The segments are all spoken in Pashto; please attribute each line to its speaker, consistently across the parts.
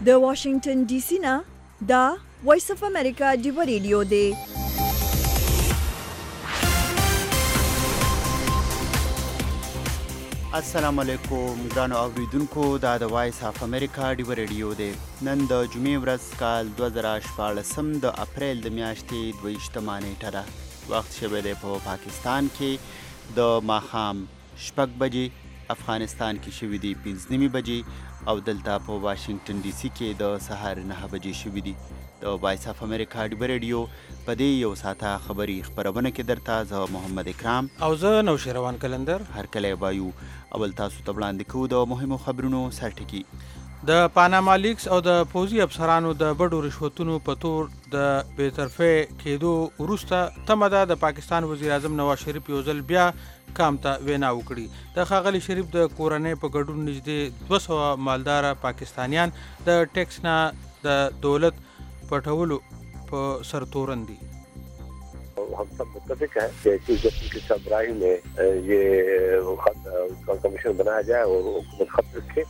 Speaker 1: د واشنگټن ډي سي نه دا وایس اف امریکا ډیو ریډیو دی.
Speaker 2: السلام علیکم ګرانو اوریدونکو، دا د وایس اف امریکا ډیو ریډیو دی. نن د جمعې ورځ کال 2014 د اپریل د میاشتې 22 نیټه ده. وخت شوی دی په پاکستان کې د ماښام 6 بجې، افغانستان کې شوي دي 5 بجې او دلته په واشنگټن ډي سي کې د سهار 9 بجې شوي دي. د وایس اف امریکا ډیو ریډیو په دې یو ساعته خبري خبرونه کې درته زه محمد اکرام
Speaker 3: او زه نوشیروان کلندر
Speaker 2: هر کله وایو. اول تاسو ته وړاندې کوو د مهمو خبرونو سرټکی.
Speaker 3: د پاناما لیکس او د پوځي افسرانو د بډو رشوتونو په تور د بېطرفۍ کېدو وروسته تمه ده د پاکستان وزیر اعظم نواز شریف یو ځل بیا کام ته وینا وکړي. د ښاغلي شریف د کورنۍ په ګډون نږدې 200 مالداره پاکستانیان د ټیکس نه د دولت پټولو په سرتورن دي.
Speaker 4: हम सब मुत्तफिक हैं कि चीफ जस्टिस के सबराही में ये कमीशन बनाया जाए और हुकूमत खत रखे.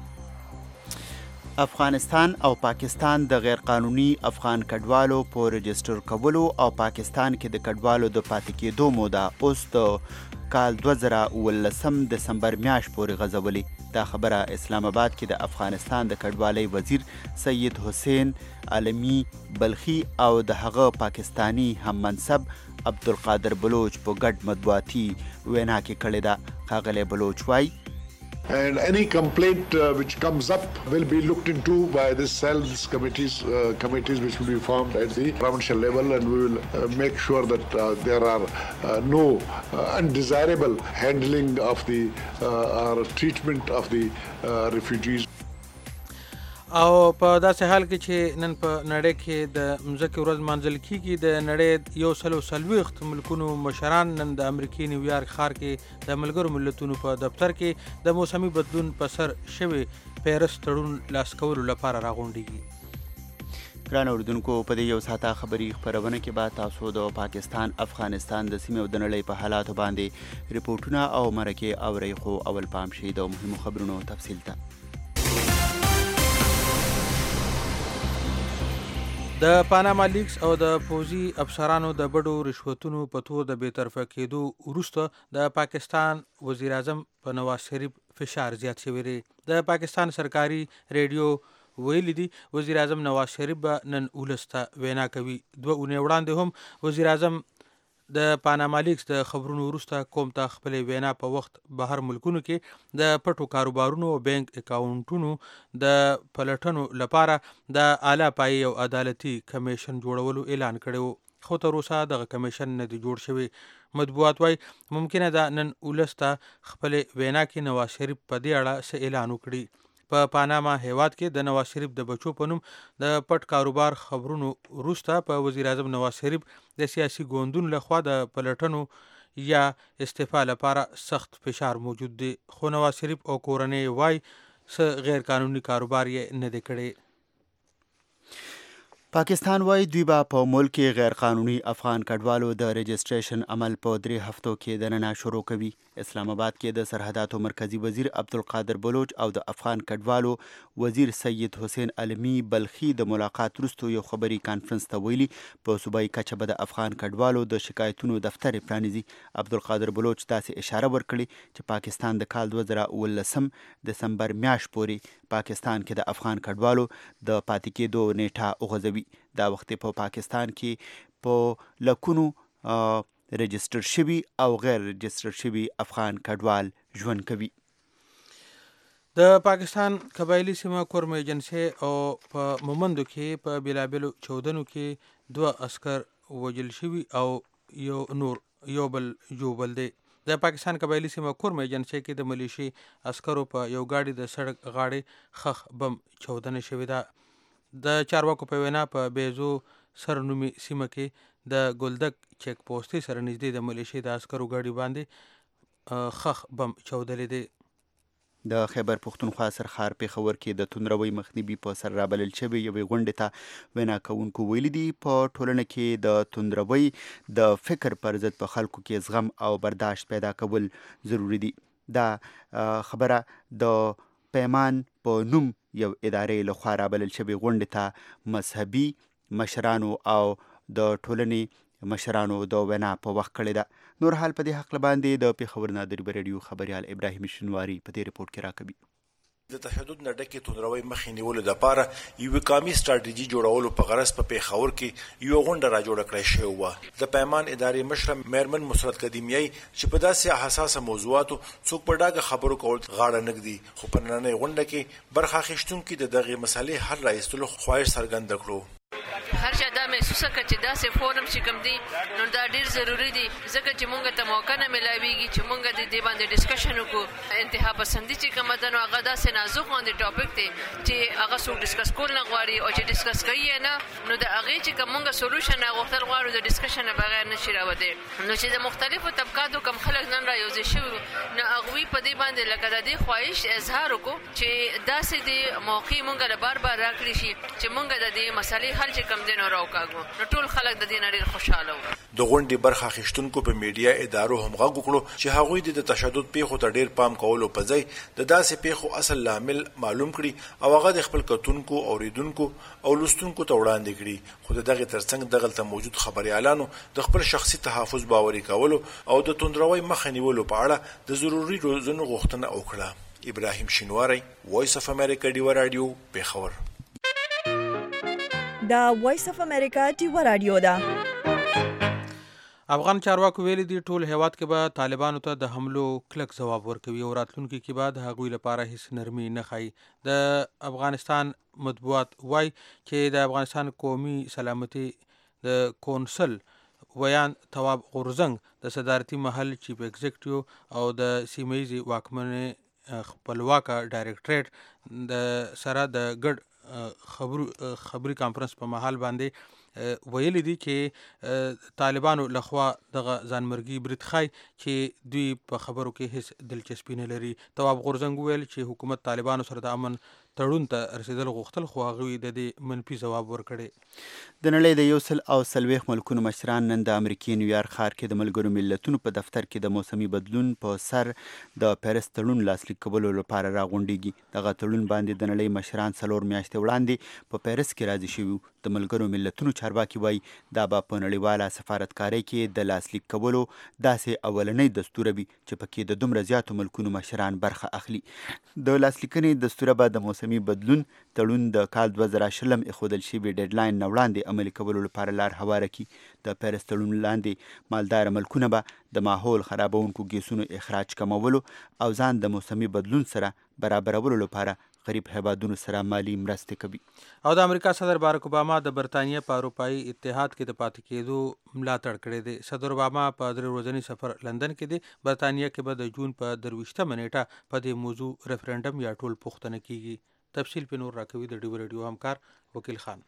Speaker 2: افغانستان او پاکستان د غیر قانوني افغان کډوالو په رجسټر کولو او پاکستان کې د کډوالو د پاتې کېدو موده اوس د کال 2019 دسمبر میاشت پورې غځولې. دا خبره اسلام آباد کې د افغانستان د کډوالۍ وزیر سید حسین عالمی بلخي او د هغه پاکستانی هم منصب عبدالقادر بلوچ په ګډ مطبوعاتي وینا کې کړې ده. ښاغلی بلوچ وایي
Speaker 5: And any complaint which comes up will be looked into by the cells committees which will be formed at the provincial level, and we will make sure that there are no undesirable handling of the or treatment of the refugees.
Speaker 3: او په داسې حال کې چې نن په نړۍ کې د مځکې ورځ مانځل کیږي، د نړۍ 140 ملکونو مشران نن د امریکې نیویارک ښار کې د ملګرو ملتونو په دفتر کې د موسمي بدلون په سر شوي پیرس تړون لاس کولو لپاره راغونډېږي.
Speaker 2: ګران اورېدونکو، په دې یو ساعته خبري خپرونه کې به تاسو د پاکستان، افغانستان د سیمې او د نړۍ په حالاتو باندې ریپورټونه او مرکې اورئ. خو اول پام شي د مهمو خبرونو تفصیل ته.
Speaker 3: د پاناما لیکس او د پوځي افسرانو د بډو رشوتونو په تور د بېطرفه کېدو وروسته د پاکستان وزیر اعظم په نواز شریف فشار زیات شوی دی. د پاکستان سرکاري ریډیو ویلي دي وزیر اعظم نواز شریف به نن 19 ته وینا کوي. 2 اونۍ وړاندې هم وزیر اعظم د پاناما لیکس د خبرونو وروسته کوم ته خپلې وینا په وخت بهر ملکونو کې د پټو کاروبارونو او بینک اکاونټونو د پلټنو لپاره د اعلی پایې او عدالتي کمیشن جوړولو اعلان کړی و، خو تر اوسه دغه کمیشن نه دی جوړ شوی. مطبوعات وایي ممکنه ده نن 19 ته خپلې وینا کې نواز شریف په دې اړه څه اعلان وکړي. په پاناما هیواد کې د نواز شریف د بچو په نوم د پټ کاروبار خبرونو وروسته په وزیر اعظم نواز شریف د سیاسي ګوندونو لخوا د پلټنو یا استعفا لپاره سخت فشار موجود دی، خو نواز شریف او کورنۍ وایي څه غیر قانوني کاروبار یې نه دی کړی.
Speaker 2: پاکستان وایي دوی به په ملک کې غیر قانوني افغان کډوالو د رجسټریشن عمل په 3 هفتو کې دننه شروع کوي. اسلام آباد کې د سرحداتو مرکزی وزیر عبدالقادر بلوچ او د افغان کډوالو وزیر سید حسین عالمی بلخي د ملاقات وروسته یو خبري کانفرنس ته ویلي په صوبایي کچه به د افغان کډوالو د شکایتونو دفتر پرانیزي. عبدالقادر بلوچ داسې اشاره ورکړي چې پاکستان د کال 2019 دسمبر میاشت پورې پاکستان کې د افغان کډوالو د پاتې کېدو نیټه وغځوي. دا وخت په پاکستان کې په لکونو رجسټر شوي او غیر رجسټر شوي افغان کډوال ژوند کوي.
Speaker 3: د پاکستان قبایلی سیمه کورم ایجنسي او په مومندو کې په بیلابیلو چودنو کې 2 عسكر وژل شوي او یو بل جوبل دی. د پاکستان قبایلی سیمه کورم ایجنسي کې د ملیشي عسکرو په یو ګاډي د سړک غاړې خخ بم چودنه شوې ده. د چارواکو په وینا په بیزو سرنومي سیمه کې د ګلدک چیک پوسټي سره نږدې د ملیشي د عسکرو ګاډي باندې خخ بم چودلې دی.
Speaker 2: د خیبر پښتونخوا سرخار پېښور کې د توندروي مخنیوي په سر رابلل شوې یوې غونډې ته وینا کوونکو ویلي دي په ټولنه کې د توندروي د فکر پر ضد په خلکو کې زغم او برداشت پیدا کول ضروری دي. دا خبره د پیمان په نوم یو ادارې لخوا رابلل شوې غونډې ته مذهبي مشرانو او د ټولنې مشرانو د وینا په وخت کړې ده. نور حال په دې هکله باندې د پېښور نادري راډیو خبریال ابراهیم شنواري په دې رپورټ کې راکوي.
Speaker 6: د تشدد نه ډکې توندروي مخې نیولو لپاره یوه قومي ستراتیژي جوړولو په غرض په پېښور کې یوه غونډه را جوړه کړې شوې وه. د پیمان ادارې مشره میرمن مسرت قدیمیای چې په داسې حساسه موضوعاتو څوک په ډاګه خبرو کول غاړه نه ږدي، خو په نننۍ غونډه کې برخه اخیستونکي د دغې مسلې حل را ایستلو خواهش څرګنده کړو.
Speaker 7: هر چا دا محسوسه کړه چې داسې فورم چې کوم دی نو دا ډېر ضروري دی، ځکه چې مونږ ته موقع نه میلاویږي چې مونږ د دې باندې ډسکشن وکړو. انتها پسندي چې کومه ده نو هغه داسې نازک غوندې ټاپک دی چې هغه څوک ډسکس کول نه غواړي، او چې ډسکس کوي یې نه نو د هغې چې کوم مونږ سولوشن غوښتل غواړو د ډسکشن نه بغیر نشي راوتی. نو چې د مختلفو طبقاتو کوم خلک نن را یوځای شوي نو هغوی په دې باندې لکه د دې خواهش اظهار وکړو چې داسې د موقع مونږ له بار بار راکړي شي چې مونږ د دې مسلې حل چې کوم دی نو راوکاږو. نو ټول خلک د دې نه ډېر خوشحاله وو.
Speaker 6: د غونډې برخه اخیستونکو په میډیا ادارو هم غږ وکړو چې هغوی د تشدد پیښو ته ډېر پام کولو په ځای د داسې پیښو اصل لامل معلوم کړي او هغه د خپل کتونکو، اوریدونکو او لوستونکو ته وړاندې کړي. خو د دغې ترڅنګ دغلته موجود خبریالانو د خپل شخصي تحفظ باوري کولو او د توندروي مخه نیولو په اړه د ضروري روزنو غوښتنه وکړه. ابراهیم شنواری، وایس اف امریکا ډیوه راډیو، پېښور.
Speaker 1: دا وایس اف امریکا ډیوه راډیو ده.
Speaker 3: افغان چارواکو ویلي دي ټول هیواد کې به طالبانو ته د حملو کلک ځواب ورکوي او راتلونکي کې به د هغوی لپاره هیڅ نرمي نه ښایي. د افغانستان مطبوعات وایي چې د افغانستان قومي سلامتي د کونسل ویان تواب غورزنګ د صدارتي محل چیف ایگزیکټیو او د سیمهیزي واکمنۍ خپلواکه ډایرکټریټ د سره د ګډ خبري کانفرنس په محل باندې ویلي دي چې طالبانو لخوا دغه ځانمرګي برید ښایي چې دوی په خبرو کې هیڅ دلچسپي نه لري. تواب غورزنګ وویل چې حکومت طالبانو سره د امن تړون ته رسیدل غوښتل خو هغوی د دې منفي ځواب ورکړی.
Speaker 2: د نړۍ د 140 ملکونو مشران نن د امریکې نیویارک ښار کې د ملګرو ملتونو په دفتر کې د موسمي بدلون په سر د پیرس تړون لاسلیک کولو لپاره راغونډېږي. دغه تړون باندې د نړۍ مشران 4 میاشتې وړاندې په پیرس کې راضي شوي. د ملګرو ملتونو چارواکي وایي دا به په نړیواله سفارتکارۍ کې د لاسلیک کولو داسې اولنۍ دستوره وي چې پکې د دومره زیاتو ملکونو مشران برخه اخلي. د لاسلیکنې دستوره به د موسمي بدلون تړون د کال 2020 ایښودل شوي ډیډلاین نه وړاندې عملي کولو لپاره لار هواره کړي. د پیرس تړون لاندې مالدار ملکونه به د ماحول خرابونکو ګیسونو اخراج کمولو او ځان د موسمي بدلون سره برابرولو لپاره غریب هیوادونو سره مالی مرستې کوي.
Speaker 3: او د امریکا صدر باراک اوباما د برطانیې په اروپایي اتحاد کې د پاتې کېدو ملاتړ کړی دی. صدر اوباما په 3 ورځني سفر لندن کې دی. برطانیه کې به د جون په 23 نیټه په دې موضوع ریفرنډم یا ټول پوښتنه کیږي. تفصیل په نور راکوي د ډیو ریډیو همکار وکیل خان.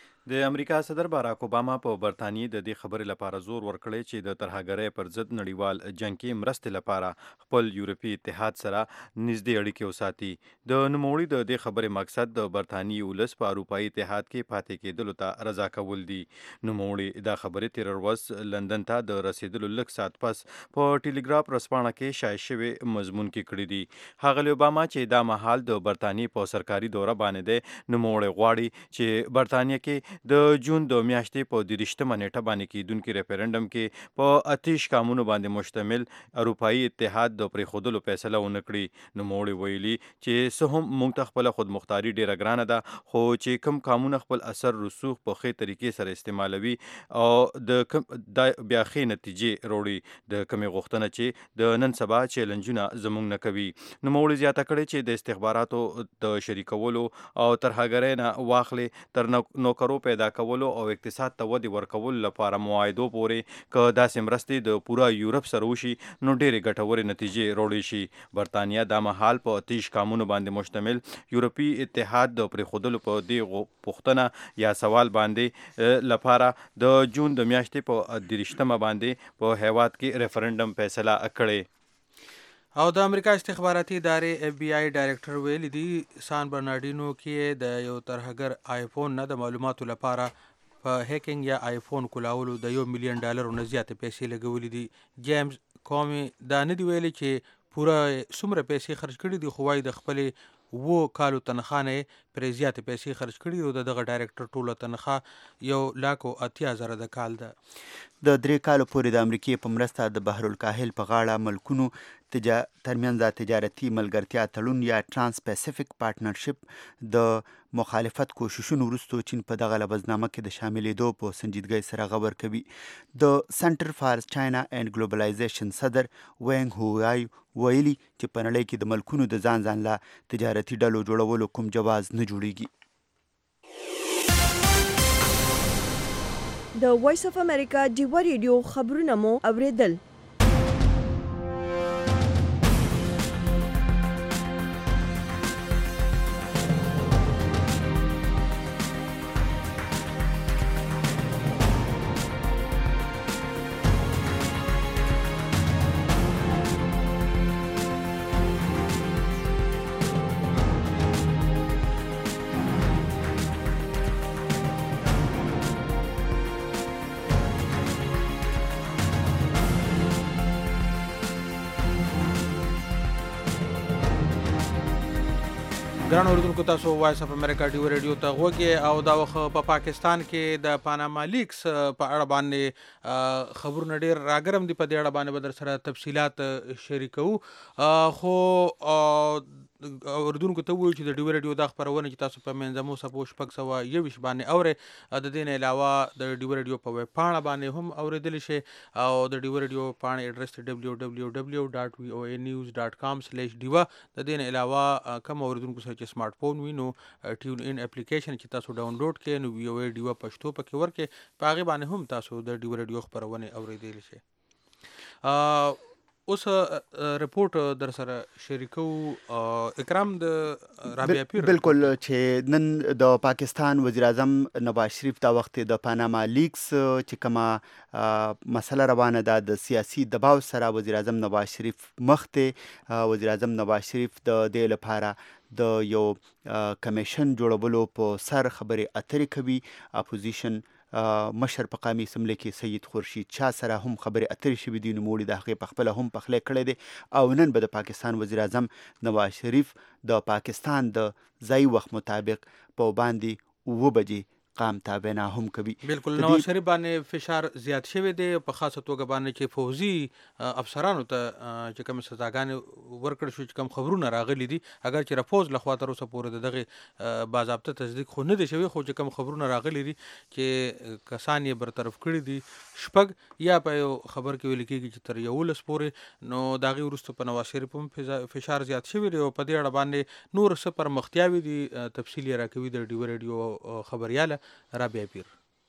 Speaker 8: د امریکا صدر باراک اوباما په برطانیې د دې خبرې لپاره زور ورکړی چې د ترهګرۍ پر ضد نړیوال جنګ کې مرستې لپاره خپل یورپي اتحاد سره نږدې اړیکې وساتي. د نوموړي د دې خبرې مقصد د برطانیې ولس په اروپایي اتحاد کې پاتې کېدلو ته رضا کول دي. نوموړي دا خبرې تېره ورځ لندن ته د رسیدلو لږ ساعت پس په ټیلیګراف رسپاڼه کې شایع شوي مضمون کې کړي دي. ښاغلي اوباما چې دا مهال د برطانیې په سرکاري دوره باندې دی، نوموړي غواړي چې برطانیه کې د جون د میاشتې په 23 نیټه باندې کېدونکي ریفرنډم کې په 28 قانونو باندې مشتمل اروپایي اتحاد د پرېښودلو فیصله ونه کړي. نوموړي ویلي چې څه هم موږ ته خپله خودمختاري ډېره ګرانه ده، خو چې کوم قانون خپل اثر رسوخ په ښې طریقې سره استعمالوي او د بیا ښې نتیجې راوړي، د کومې غوښتنه چې د نن سبا چیلنجونه زموږ نه کوي. نوموړي زیاته کړې چې د استخباراتو د شریکولو او ترهګرۍ نه واخلې تر نوکرو پیدا کولو او اقتصاد ته ودې ورکولو لپاره معاهدو پورې که داسې مرستې د پوره یورپ سره وشي نو ډېرې ګټورې نتیجې راوړی شي. برطانیه دا مهال په 28 قانونو باندې مشتمل یورپي اتحاد د پرېښودلو په دې پوښتنه یا سوال باندې لپاره د جون د میاشتې په 23 باندې په هیواد کې ریفرنډم فیصله کړې.
Speaker 3: او د امریکا استخباراتي ادارې اف بی آی ډایرکټر ویلي دی سان برنارډینو کې د یو ترهګر آیفون نه د معلوماتو لپاره په هیکینګ یا آیفون کولولو د $1 ملیون نه زیاتې پیسې لګولې دي. جیمز کومي دا نه دی ویلي چې پوره څومره پیسې خرج کړي دي، خو وايي د خپلې کالو تنخواه نه پرې زیاتې پیسې خرج کړي او دغه ډایرکټر ټوله تنخواه 1,80,000 د کال ده.
Speaker 2: د 3 کالو پورې د امریکې په مرسته د بحر الکاهل په غاړه ملکونو ترمنځ تجارتي ملګرتیا تړون یا ترانس پیسفیک پارټنرشپ د مخالفت کوششونو وروسته چین په دغه لبظنامه کې د شاملېدو په سنجیدګۍ سره خبر کوي. د سنټر فار چاینا اینڈ ګلوبلایزیشن صدر وینګ هوای ویلي چې په نړۍ کې د ملکونو د ځان لا تجارتي ډلو جوړولو کوم جواز نه جوړیږي.
Speaker 1: د وایس اف امریکا ډیوا ریډیو خبرونه مو اوریدل.
Speaker 3: ګران اوریدونکو تاسو وایس اف امریکا ډیو ریډیو ته غوږی او دا وخت په پاکستان کې د پاناما لیکس په اړه باندې خبرونه ډیر راګرم دي. په دې اړه باندې به در سره تفصیلات شریکو. خو اوریدونکو ته وایو چې د ډیو ریډیو دا خبرونه چې تاسو په منځمو سپو شپږ سوه یویشت باندې اورئ. د دې نه علاوه د ډیو ریډیو په ویب پاڼه باندې هم اوریدلی شي او د ډیو ریډیو پاڼې اډرس www.voanews.com/diva. د دې نه علاوه کوم اوریدونکو سره چې سمارټ فون وي نو ټیون ان اپلیکیشن چې تاسو ډاونلوډ کړئ نو وی او ای ډیوا پښتو پکې ورکړئ. په هغې باندې هم تاسو د ډیو ریډیو خبرونه اوریدلی شي. اوس رپورټ در سره شریکو اکرام د رابعه پیر.
Speaker 2: بالکل چې نن د پاکستان وزیر اعظم نواز شریف دا وخت د پاناما لیکس چې کومه مسله روانه ده د سیاسي دباو سره وزیر اعظم نواز شریف مخ ته وزیر اعظم نواز شریف د دې لپاره د یو کمیشن جوړولو په سر خبرې اترې کوي. اپوزیشن مشر په قومي اسمبلی کې سید خورشید شاه سره هم خبرې اترې شوې دي. نوموړي د هغې په خپله هم پخلی کړی دی او نن به د پاکستان وزیر اعظم نواز شریف د پاکستان د ځایي وخت مطابق په باندې 9 بجې قام تابعنا هم کوي.
Speaker 3: بالکل نواز شریف باندې فشار زیات شوی دی په خاصه توګه باندې چې فوزي افسرانو ته چې کوم سزاګانې ورکړل شو چې کوم خبرونه راغلي دي اگر چې رپوز لخوا تر اوسه پورې دغه باضابطه تصدیق خو نه دی شوی خو چې کوم خبرونه راغلي دي چې کسان یې برطرف کړي دي شپږ یا په یو خبر کې ویل کېږي چې تر 11 پورې نو د هغې وروسته په نواز شریف هم فشار زیات شوی دی او په دې اړه باندې نور څه پرمختیاوې دي تفصیل یې راکوي د ډیو ریډیو خبریاله رابعه پیر.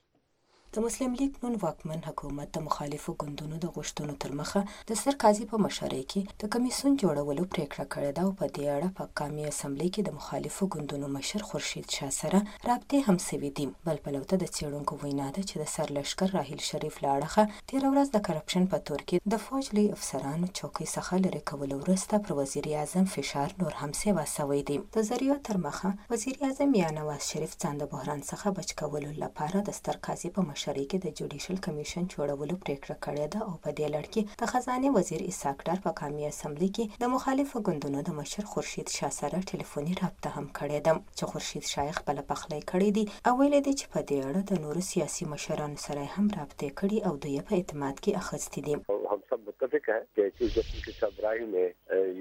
Speaker 9: د مسلم لیگ نون واکمن حکومت د مخالفو ګوندونو د غوښتنو تر مخه د سر قاضي په مشرۍ کې د کمیسیون جوړولو پریکړه کړې ده او په دې اړه په قومي اسمبلی کې د مخالفو ګوندونو مشر خورشید شاه سره رابطې هم سوي دي. بل پلو ته د څېړونکو وینا ده چې د سر لښکر راحیل شریف له اړخه تېره ورځ د کرپشن په تور کې د فوج لوی افسرانو چوکۍ څخه لرې کولو وروسته پر وزیر اعظم فشار نور هم سیوا سوی دی. د ذریعو تر مخه وزیر اعظم یا نواز شریف ځان د بحران څخه بچ کولو لپاره د ستر قاضي په مشرۍ کې د جوډیشل کمیشن جوړولو پریکړه کړې ده او په دې لړ کې د خزانه وزیر اسحاق ډار په قومي اسمبلی کې د مخالفو ګوندونو د مشر خورشید شاه سره ټلیفوني رابطه هم کړې ده چې خورشید شاه خپل پخلی کړی دی او ویل دی چې په دې اړه د نورو سیاسي مشرانو سره هم رابطه کړي او دوی په اعتماد کې اخیستي دي.
Speaker 4: हम सब मुत्तफिक हैं कि chief justice की सरबराही में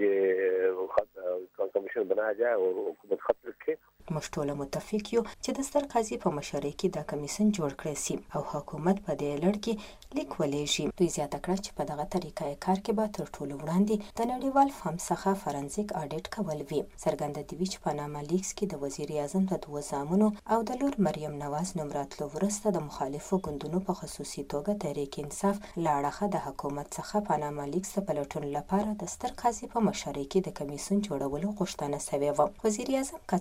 Speaker 4: ये कमीशन बनाया जाए और हुकूमत खत रखे.
Speaker 9: موږ ټول متفق یو چې د ستر قاضي په مشرۍ کې دا کمیسیون جوړ کړی سي او حکومت په دې لړ کې لیک ولېږي. دوی زیاته کړه چې په دغه طریقه کار کې به تر ټولو وړاندې د نړیوال فهم څخه فرانسیک اډیټ کول وي. څرګنده دي چې پاناما لیکس کې د وزیر اعظم د 2 زامنو او د لور مریم نواز نوم راتلو وروسته د مخالفو ګوندونو په خصوصي توګه تحریک انصاف له اړخه د حکومت څخه پاناما لیکس ته پلټون لپاره د ستر قاضي په مشرۍ کې د کمیسیون جوړولو غوښتنه شوې وه. وزیر اعظم که څه هم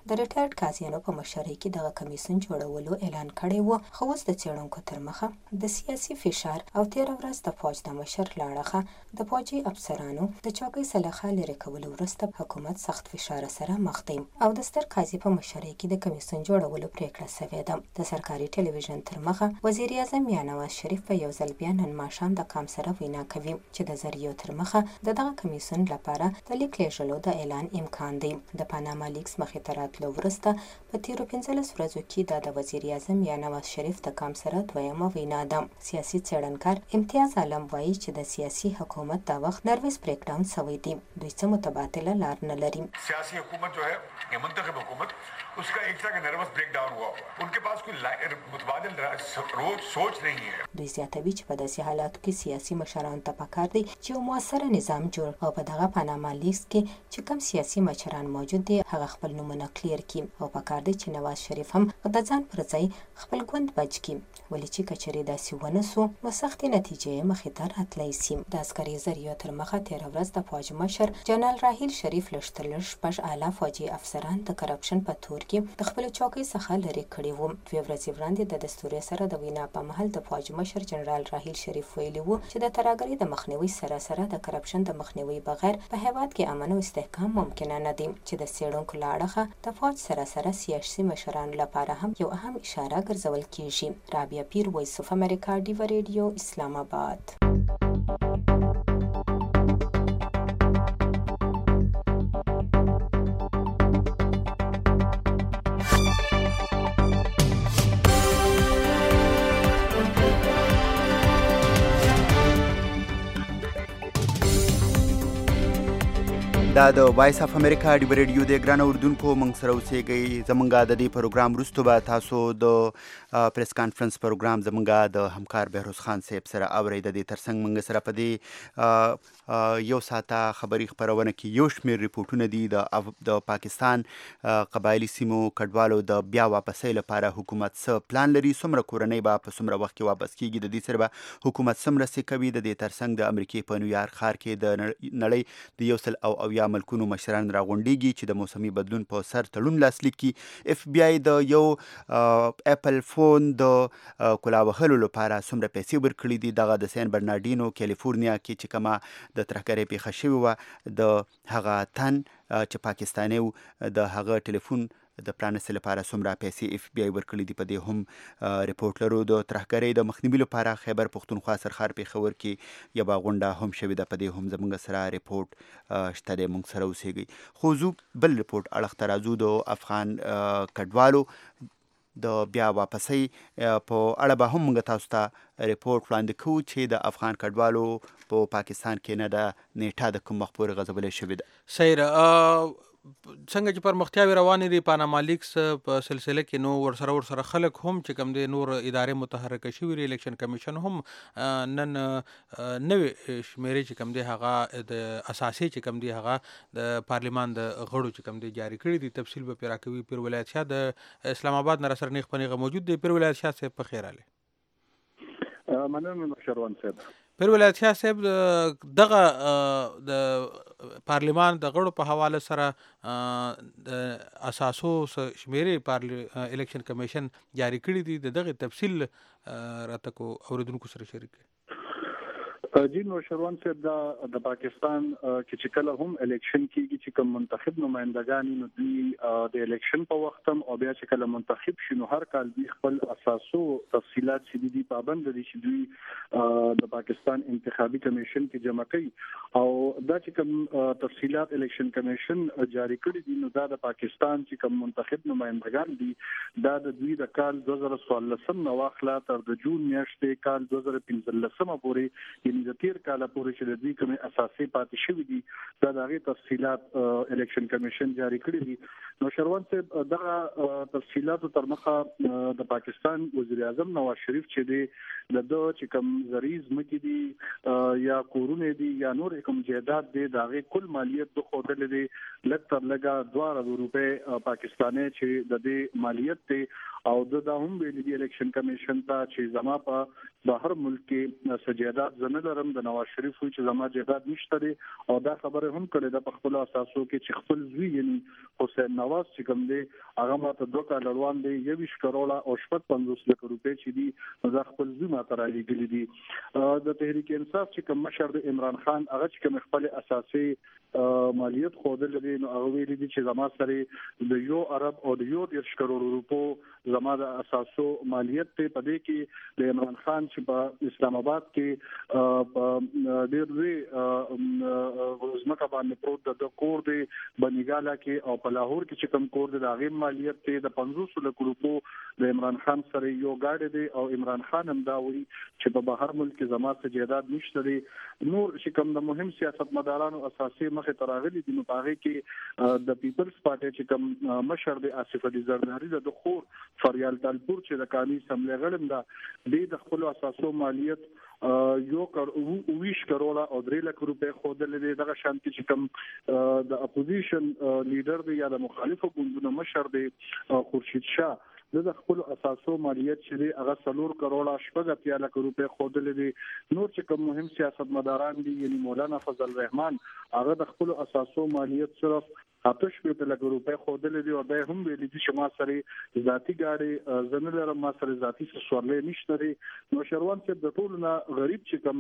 Speaker 9: د ریټایرډ قاضیانو په مشرۍ کې دغه کمیسیون جوړولو اعلان کړی و، خو اوس د څېړونکو تر مخه د سیاسي فشار او تېره ورځ د فوج د مشر له اړخه د فوجي افسرانو د چوکۍ سلیقه لرې کولو وروسته حکومت سخت فشار سره مخ دی او د ستر قاضي په مشرۍ کې د کمیسیون جوړولو پریکړه شوې ده. د سرکاري ټلویزیون تر مخه وزیر اعظم یا نواز شریف په یو ځل بیا نن ماښام د قام سره وینا کوي چې د ذریعو تر مخه دغه کمیسیون لپاره د لیک لیږلو د اعلان امکان دی. د پاناما لیکس مخې ته راتلو وروسته په تیرو 15 ورځو کې دا د وزیر اعظم یا نواز شریف د قام سره دویمه وینا ده. سیاسي څېړنکار امتیاز عالم وایي چې د سیاسي حکومت دا وخت نروس بریک ډاون شوی دی. دوی څه متبادله لار نه لري.
Speaker 10: سیاسي حکومت جو ہے یہ منتخب حکومت اس کا ایک طرح کا نروس بریک ڈاؤن ہوا ان کے پاس کوئی متبادل سوچ نہیں ہے.
Speaker 9: دوی زیاتوي چې په داسې حالاتو کې سیاسي مشرانو ته پکار دی چې یو موثره نظام جوړ او په دغه پاناما لیکس کې چې کوم سیاسي مشران موجود دي هغه خپل نومونه کلیر کړي او پکار دی چې نواز شریف هم د ځان پر ځای خپل ګوند بچ کړي، ولې چې کچرې داسې ونه سو نو سختې نتیجې مخې ته راتلی سي. د عسکري ذریعو تر مخه تېره ورځ د فوج مشر جنرال راحیل شریف لږ تر لږ شپږ اعلی فوجي افسران د کرپشن په تور کې د خپلو چوکۍ څخه لرې کړي وو. 2 ورځې وړاندې د دستوري سره د وینا په مهال د فوج مشر جنرال راحیل شریف ویلي وو چې د ترهګرۍ د مخنیوي سره د کرپشن د مخنیوي بغیر په هیواد کې امن او استحکام ممکنه نه دی، چې د څېړونکو له اړخه د فوج سره سیاسي مشرانو لپاره هم یو اهم اشاره ګرځول کیږي. رابعه پیر، وایس اف امریکا، ډیوا ریډیو، اسلام آباد.
Speaker 2: دا د وایس اف امریکا ډیوا ریډیو د ګران اردوونکو موږ سره اوسېږئ. زمونږ د دې پروګرام وروسته به تاسو د پریس کانفرنس پروګرام زمونږ د همکار بهروز خان صاحب سره اورئ. د دې ترڅنګ موږ سره په دې یو ساعته خبري خپرونه کې یو شمېر ریپورټونه دي د پاکستان قبایلي سیمو کډوالو د بیا واپسۍ لپاره حکومت څه پلان لري، څومره کورنۍ به په څومره وخت کې واپس کیږي، د دې سره به حکومت څه مرستې کوي. د دې ترڅنګ د امریکې په نیویارک ښار کې د نړۍ د 100 ملکونو مشران راغونډیږي چې د موسمي بدلون په سر تړون لاسلیک کړي. اف بی آی د یو اپل فون د کلا وهلو لپاره څومره پیسې ورکړي دي. دغه د سین برنارډینو کیلیفورنیا کې چې کومه د ترهګرۍ پیښه شوې وه د هغه تن چې پاکستانی و د هغه ټلیفون د پرانستې لپاره څومره پیسې اف بی آی ورکړي دي. په دې هم ریپورټ لرو. د ترهګرۍ د مخنیوي لپاره خیبر پښتونخوا سرخار پېښور کې یوه غونډه هم شوې ده. په دې هم زموږ سره ریپورټ شته دی، موږ سره اوسېږئ. خو زو بل ریپورټ اړخ ته راځو. د افغان کډوالو د بیا واپسۍ په اړه به هم موږ تاسو ته ریپورټ وړاندې کوو چې د افغان کډوالو په پاکستان کې نه ده نیټه د کوم وخت پورې غځولې شوې ده.
Speaker 3: صحیح څنګه چې پرمختیاوې روانې دي پاناما لیکس په سلسله کې نو ورسره خلک هم چې کوم دي نور ادارې متحرکه شوي دي. الیکشن کمیشن هم نن نوې شمیرې چې کوم دي هغه د اساسي چې کوم دي هغه د پارلیمان د غړو چې کوم دي جاری کړي دي. تفصیل به پرې راکوي پیر ولایت شاه د اسلام آباد نه سره نیغ پنیغه موجود دی. پیر ولایت شاه صاحب په خیر علي.
Speaker 11: مننه شروان صاحب.
Speaker 3: پیر ولایت شاه صاحب دغه د پارلیمان د غړو په حواله سره د اساسو شمیرې الیکشن کمیشن جاری کړي دي. دغه تفصیل راته کو اوریدونکو سره شریک کړي.
Speaker 11: جی نو شروان صاحب د پاکستان کې چې کله هم الیکشن کېږي چې کوم منتخب نمائندگان نو دوی د الیکشن په وخت هم او بیا چې کله منتخب شي نو هر کال دوی خپل اساسو تفصیلات چې دي پابند دي چې دوی د پاکستان انتخابي کمیشن کې جمع کوي او دا چې کوم تفصیلات الیکشن کمیشن جاری کړي دي نو دا د پاکستان چې کوم منتخب نمائندگان دي دا د دوی د کال 2014 نو واخلا تر د جون میاشتې کال 2015 پورې د تیر کال پورې چې د دې کوم اساسي پاتې شوی دي دا د هغې تفصیلات الیکشن کمیشن جاری کړي دي. نو شروان صاحب دغه تفصیلاتو تر مخه د پاکستان وزیر اعظم نواز شریف چې دی د چې کوم زرعي ځمکې دي یا کورونه دي یا نور کوم جایداد دی د هغې کل مالیت د ښودلی دی لږ تر لږه 2 ارب روپۍ پاکستاني چې د دې مالیت دی او دا هم ویلي دي الیکشن کمیشن ته چې زما په بهر ملک کې څه جایداد زه نه لرم د نواز شریف وی چې زما جهاد نشته دی او دا خبره هم کړې ده په خپل اساسو کې چې خپل زوی یعنی حسین نواز چې کوم دی هغه ماته 2 کال روان دی 20 کروڑه او 55 لک روپۍ چې دی دا خپل زوی ماته را لګلې دي د تحریک انصاف چې کوم مشر د عمران خان هغه چې کوم خپل اساسي مالیت خوده لري نو هغه ویلي دي چې زما سره د یو عرب او د یو 10 کروڑ روپو زما د اساسو مالیت ته پدې کې د عمران خان چې په اسلام آباد کې ډېر لوی روزمکه باندې پروت د کور دی بنګالا کې او په لاهور کې چې کوم کور دی د هغه مالیت ته د 500 لک روپو د عمران خان سره یو گاډي دی او عمران خان هم دا وایي چې په بهر ملک کې زما څخه جیداد نشته دی نور چې کوم د مهم سیاستمدارانو اساسي مخه تراغلي دي نو هغه کې د پیپلز پارټي چې کوم مشر دی آصف علي زرداری د خور فریال تالپور چې د قانوني اسمبلی غړم دا د خپل اساسو مالیت یو کروڑه او 3 لک روپۍ خوده لري دغه شانتي چې کوم د اپوزیشن لیډر دی یا د مخالفو ګوندونو مشر دی خورشید شاه د خپل اساسو مالیت چې هغه 4 کروڑه 8 لک روپۍ خوده لري نور چې کوم مهم سیاستمداران دي یعنی مولانا فضل الرحمن هغه د خپل اساسو مالیت صرف 8 لک روپۍ خوده لري او د هم ویلي چې ما سره ذاتی گاډي زنه لرم ما سره ذاتی سوړلې نشته لري نو شروان چې د ټول نه غریب چې کوم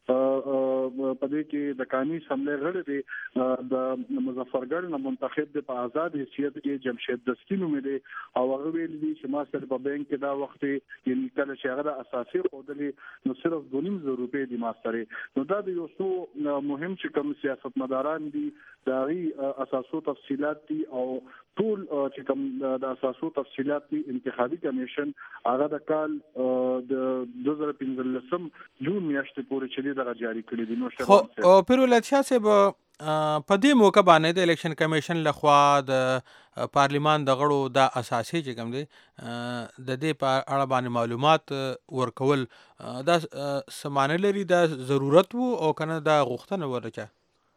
Speaker 11: پدې کې د قانوني اسمبلی غړي دي د مظفرګړ نه منتخب د په آزاد حیثیت کې جمشید دستی نوم دی او هغه ویلي چې ما سره په بانک کې دا وخت یعنی کله چې هغه د اساسي خودلې نو صرف 2.5 روپۍ دي ما سره نو دا د یو څو مهم چې کوم سیاستمداران دي داغي اساسو تفصيلات دي او ټول چې کوم د اساسو تفصيلات دي انتخابي کمیشن هغه د کال د 2015 جون میاشتې پورې چې دا جاری کړی دي نو
Speaker 3: خو پیرولات شاه صاحب په دې موقع باندې د الیکشن کمیشن لخوا د پارلیمان د غړو د اساسي چې کوم دي د دې په اړه باندې معلومات ورکول دا سمانه لري دا ضرورت وو او کنه دا غوښتنه ورچا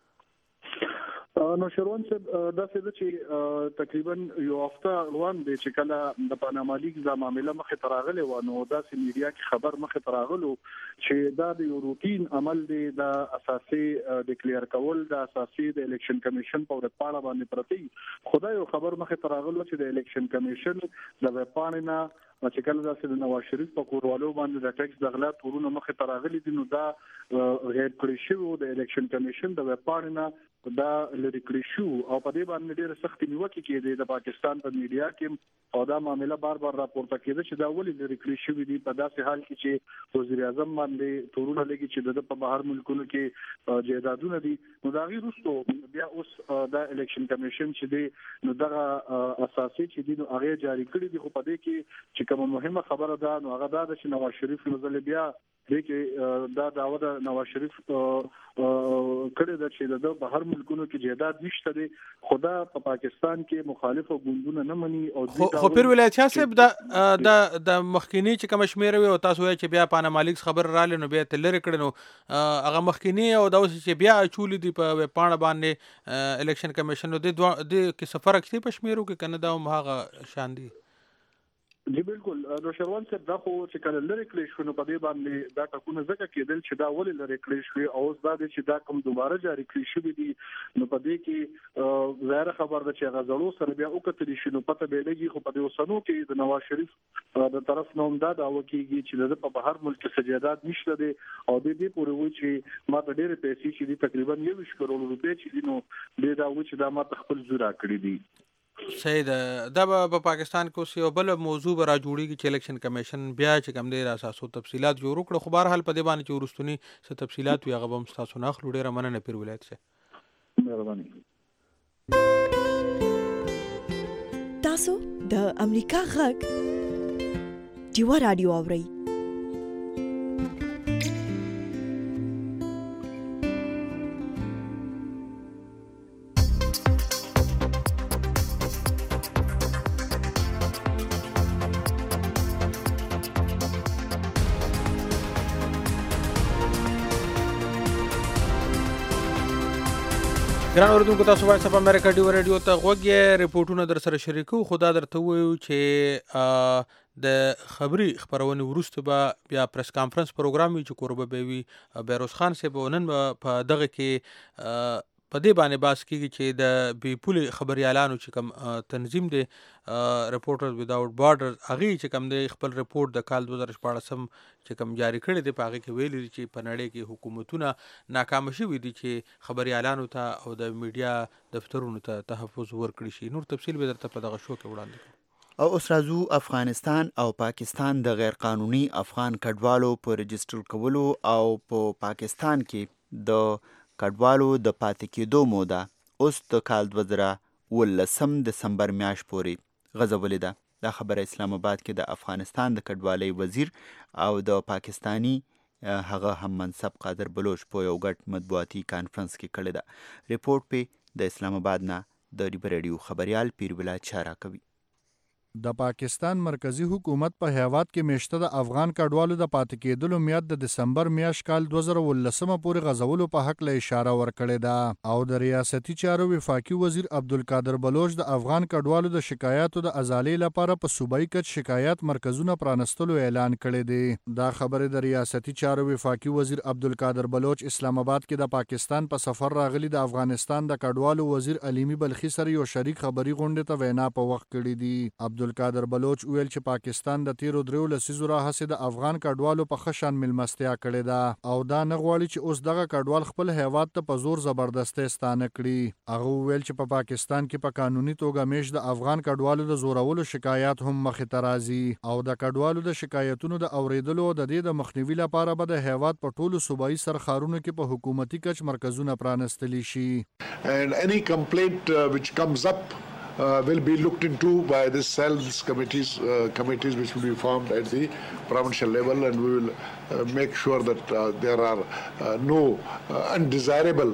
Speaker 11: نو شروان صاحب دا څه چې تقریبا یو هفته روان دي چې کله د پاناما لیګ د معاملې مخه تراغله و نو دا سي میډیا کې خبر مخه تراغلو چې دا د یو روټین عمل دی د اساسي ډیکلیئر کول د اساسي د الیکشن کمیشن په وړاندې باندې پرتی خدای یو خبر مخه تراغلو چې د الیکشن کمیشن د وپانینا چې کله د نواز شریف په کوروالو باندې د ټیکس د غلا تورونه مخه تراغلي دي نو دا غیر کړی شو د الیکشن کمیشن د وپانینا دا لری کړی شو او په دې باندې ډېر سخت نیوکه کېده د پاکستان په میډیا کې او دا معاملې بار راپورته کېده چې دا ولې لری کړی شو دي په داسې حال کې چې وزیر اعظم باندې تورونه لګي چې د په بهر ملکونو کې جیدادونه دي نو دا غي رسو بیا اوس دا الیکشن کمیشن چې دی نو دا اساسي چې دی نو هغه جاری کړی دي خو په دې کې چې کومه مهمه خبره ده نو هغه دا چې نواز شریف نزل بیا دغه دا داوود نواز شریف کړي د چې د بهر ملکونو کې جیداد نشته دي خدا په پاکستان کې مخالف ګوندونه نه مني او
Speaker 3: خو پیر ولایت شاه صاحب د مخکینی چې کوم شمیر وي او تاسو وایي چې بیا پاناما لیګ خبر را لنو بیا تلری کړي نو هغه مخکینی او دا چې بیا چولې دي په پاڼه باندې الیکشن کمیشن د کې سفر اکتی په شمیرو کې کنه دا هغه شان دي
Speaker 11: جی بالکل نو شروان صاحب دا خو چې کله لری کړی شو نو په دې باندې دا ټکونه ځکه کېدل چې دا ولې لری کړی شو او دا چې دا کوم دوباره جاری کړی شو دي نو په دې کې ظاهر خبر ده چې غزړو سره بیا وکړي شي نو پته به لګي خو په دې وسنو کې د نواز شریف د طرف نوم دا وکیږي چې د په بهر ملک سجادات نشته دي او د دې پورې و چې ما ته ډېر پیسې چې تقریبا 20 کروڑ روپۍ چې دي نو دا و چې دا ما خپل زورا کړی دي
Speaker 3: سید دا په پاکستان کې اوس یو بل موضوع را جوړیږي چې الیکشن کمیشن بیا چې کوم دی اساسو تفصيلات جوړ کړو خو بهر حال په دې باندې چې ورستونی څه تفصيلات وي هغه هم تاسو نه خلو ډیره مننه پیر ولایت شه
Speaker 11: مهرباني
Speaker 1: تاسو د امریکا غږ ډیوا رادیو اورئ
Speaker 3: ګران اوردونکو تاسو وایس اپ امریکا ډیو رادیو ته غوږی ریپورتونه در سره شریکو خدا درته وایو چې د خبري خبرونې وروسته به بیا پریس کانفرنس پروګرام وي چې کوربه به وي بیروز خان صاحب نن په دغه کې په دې باندې باس کیږي چې د بې پولې خبريالانو چې کوم تنظیم دی ریپورټرز وداوټ بارډرز هغه چې کوم دی خپل ریپورت د کال 2014 چې کوم جاری کړی دی په هغه کې ویلي دي چې په نړۍ کې حکومتونه ناکام شوي دي چې خبريالانو ته او د میډیا دفترونو ته تحفظ ورکړي شي. نور تفصیل به درته په دغه شو کې وړاندې کوم.
Speaker 2: او اوس راځو افغانستان او پاکستان د غیر قانوني افغان کډوالو په رجسټر کولو او په پاکستان کې د کډوالو د پاتې کېدو موده اوس د کال 2019 دسمبر میاشت پورې غځولې ده. دا خبره اسلام آباد کې د افغانستان د کډوالۍ وزیر او د پاکستانی هغه هم منصب قادر بلوچ په یو ګډ مطبوعاتي کانفرنس کې کړې ده. ریپورت په د اسلام آباد نه د ریډیو خبريال پیر بلاد شارا کوي.
Speaker 12: د پاکستان مرکزی حکومت په هیواد کې میشته د افغان کډوالو د پاتې کېدلو میاد د دسمبر میاشت کال 2019 پورې غځولو په حق له اشاره ورکړې ده او د ریاستي چارو وفاقي وزیر عبدالقادر بلوچ د افغان کډوالو د شکایاتو د ازالۍ لپاره په صوبایي کچ شکایات مرکزونه پرانستلو اعلان کړی دی. دا خبره د ریاستي چارو وفاقي وزیر عبدالقادر بلوچ اسلام آباد کې د پاکستان په سفر راغلي د افغانستان د کډوالو وزیر علیمی بلخي سره یو شریک خبري غونډه ته وینا په وخت کړی دی. عبدالقادر بلوچ ویل چې پاکستان د تیرو دریو لسیزو راهیسې د افغان کډوالو په ښه شان مېلمستیا کړې ده او دا نه غواړي چې اوس دغه کډوال خپل هیواد ته په زور زبردستۍ ستانه کړي. هغه ویل چې په پاکستان کې په قانوني توګه میش د افغان کډوالو د زورولو شکایات هم مخې ته راځي او د کډوالو د شکایتونو د اوریدلو او د دې د مخنیوي لپاره به د هیواد په ټولو صوبایي سرخارونو کې په حکومتي کچ مرکزونه پرانستلی شي.
Speaker 5: And any complaint which comes up will be looked into by the cells committees which will be formed at the provincial level, and we will make sure that there are no undesirable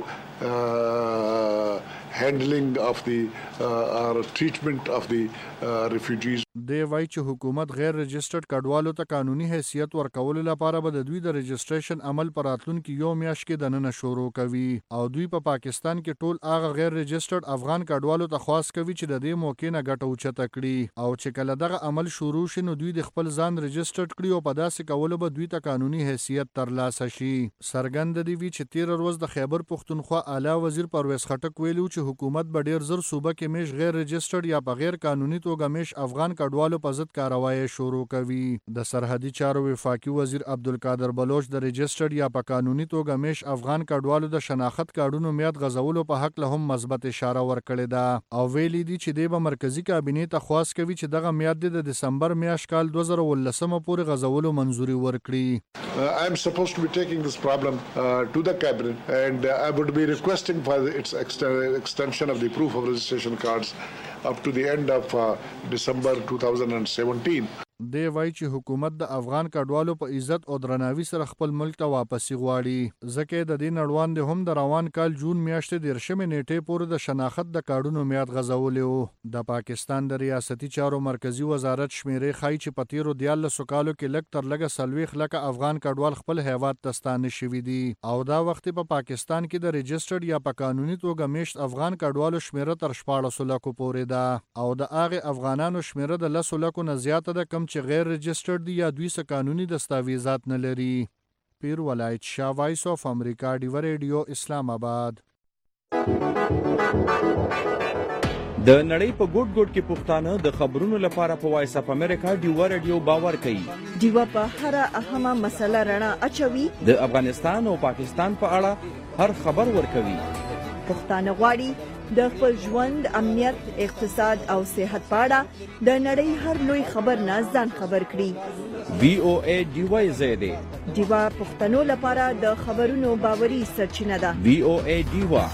Speaker 5: handling of the or treatment of the refugees.
Speaker 12: دی وایي چې حکومت غیر رجسټرډ کډوالو ته قانوني حیثیت ورکولو لپاره به د دوی د رجسټریشن عمل په راتلونکي یو میاشت کې دننه شروع کوي او دوی په پاکستان کې ټول هغه غیر رجسټرډ افغان کډوالو ته خواست کوي چې د دې موقع نه ګټه اوچته کړي او چې کله دغه عمل شروع شي نو دوی د خپل ځان رجسټرډ کړي او په داسې کولو به دوی ته قانوني حیثیت ترلاسه شي. څرګنده دی چې تیر ورځ د خیبر پښتونخوا اعلی وزیر پرویز خټک ویلو چې حکومت به ډیر زر صوبه کې میش غیر رجسټرډ یا په غیر قانوني توګه میش افغان کډوالو په ضد کاروایی شروع کوي. د سرحدي چارو وفاقي وزیر عبدالقادر بلوچ د رجسټرډ یا په قانوني توګه میش افغان کډوالو د شناخت کارډونو میاد غځولو په حق له هم مثبت اشاره ورکړې ده او ویلي دي چې د مرکزی کابینې ته خواست کوي چې دغه میاد د دسمبر میاشت کال 2019 پورې غځولو منځوري ورکړي.
Speaker 5: I am supposed to be taking this problem to the cabinet, and I would be requesting for its extension of the proof of registration cards up to the end of December 2017.
Speaker 12: دی وایي چې حکومت د افغان کډوالو په عزت او درناوي سره خپل ملک ته واپسی غواړي ځکه د دې نړوان د هم د روان کال جون میاشتې د 13 نیټې پورې د شناخت د کارډونو میاد غځولې و. د پاکستان د ریاستي چارو مرکزی وزارت شمیرې ښایي چې په تیرو 14 کالو کې لږ تر لږه 40 لکه افغان کډوال خپل هیواد ته ستانه شوي دي او دا وخت په پاکستان کې د رجسټرډ یا په قانوني توګه میشت افغان کډوالو شمیره تر 14 لکو پورې ده او د هغه افغانانو شمیره د 10 لکو نه زیاته ده کم چې غیر رجسټرډ دي یا دوی څه قانوني دستاویزات نه لري. پیر ولایت شاه، وایس آف امریکا، ډیو ریډیو، اسلام آباد.
Speaker 13: د نړۍ په ګوټ ګوټ کې پښتانه د خبرونو لپاره په وایس اف امریکا ډیو ریډیو باور کوي.
Speaker 1: ډیو په هر اهمه مسله رڼا اچوي.
Speaker 13: د افغانستان او پاکستان په اړه هر خبر ورکوي.
Speaker 1: پښتانه غواړي د خپل ژوند، امنیت، اقتصاد او صحت په اړه د نړۍ هر لوی خبر نه ځان خبر کړي.
Speaker 13: VOA ډیو زیاده
Speaker 1: ډیو پښتنو لپاره د خبرونو باوري سرچینه ده.
Speaker 13: VOA ډیو.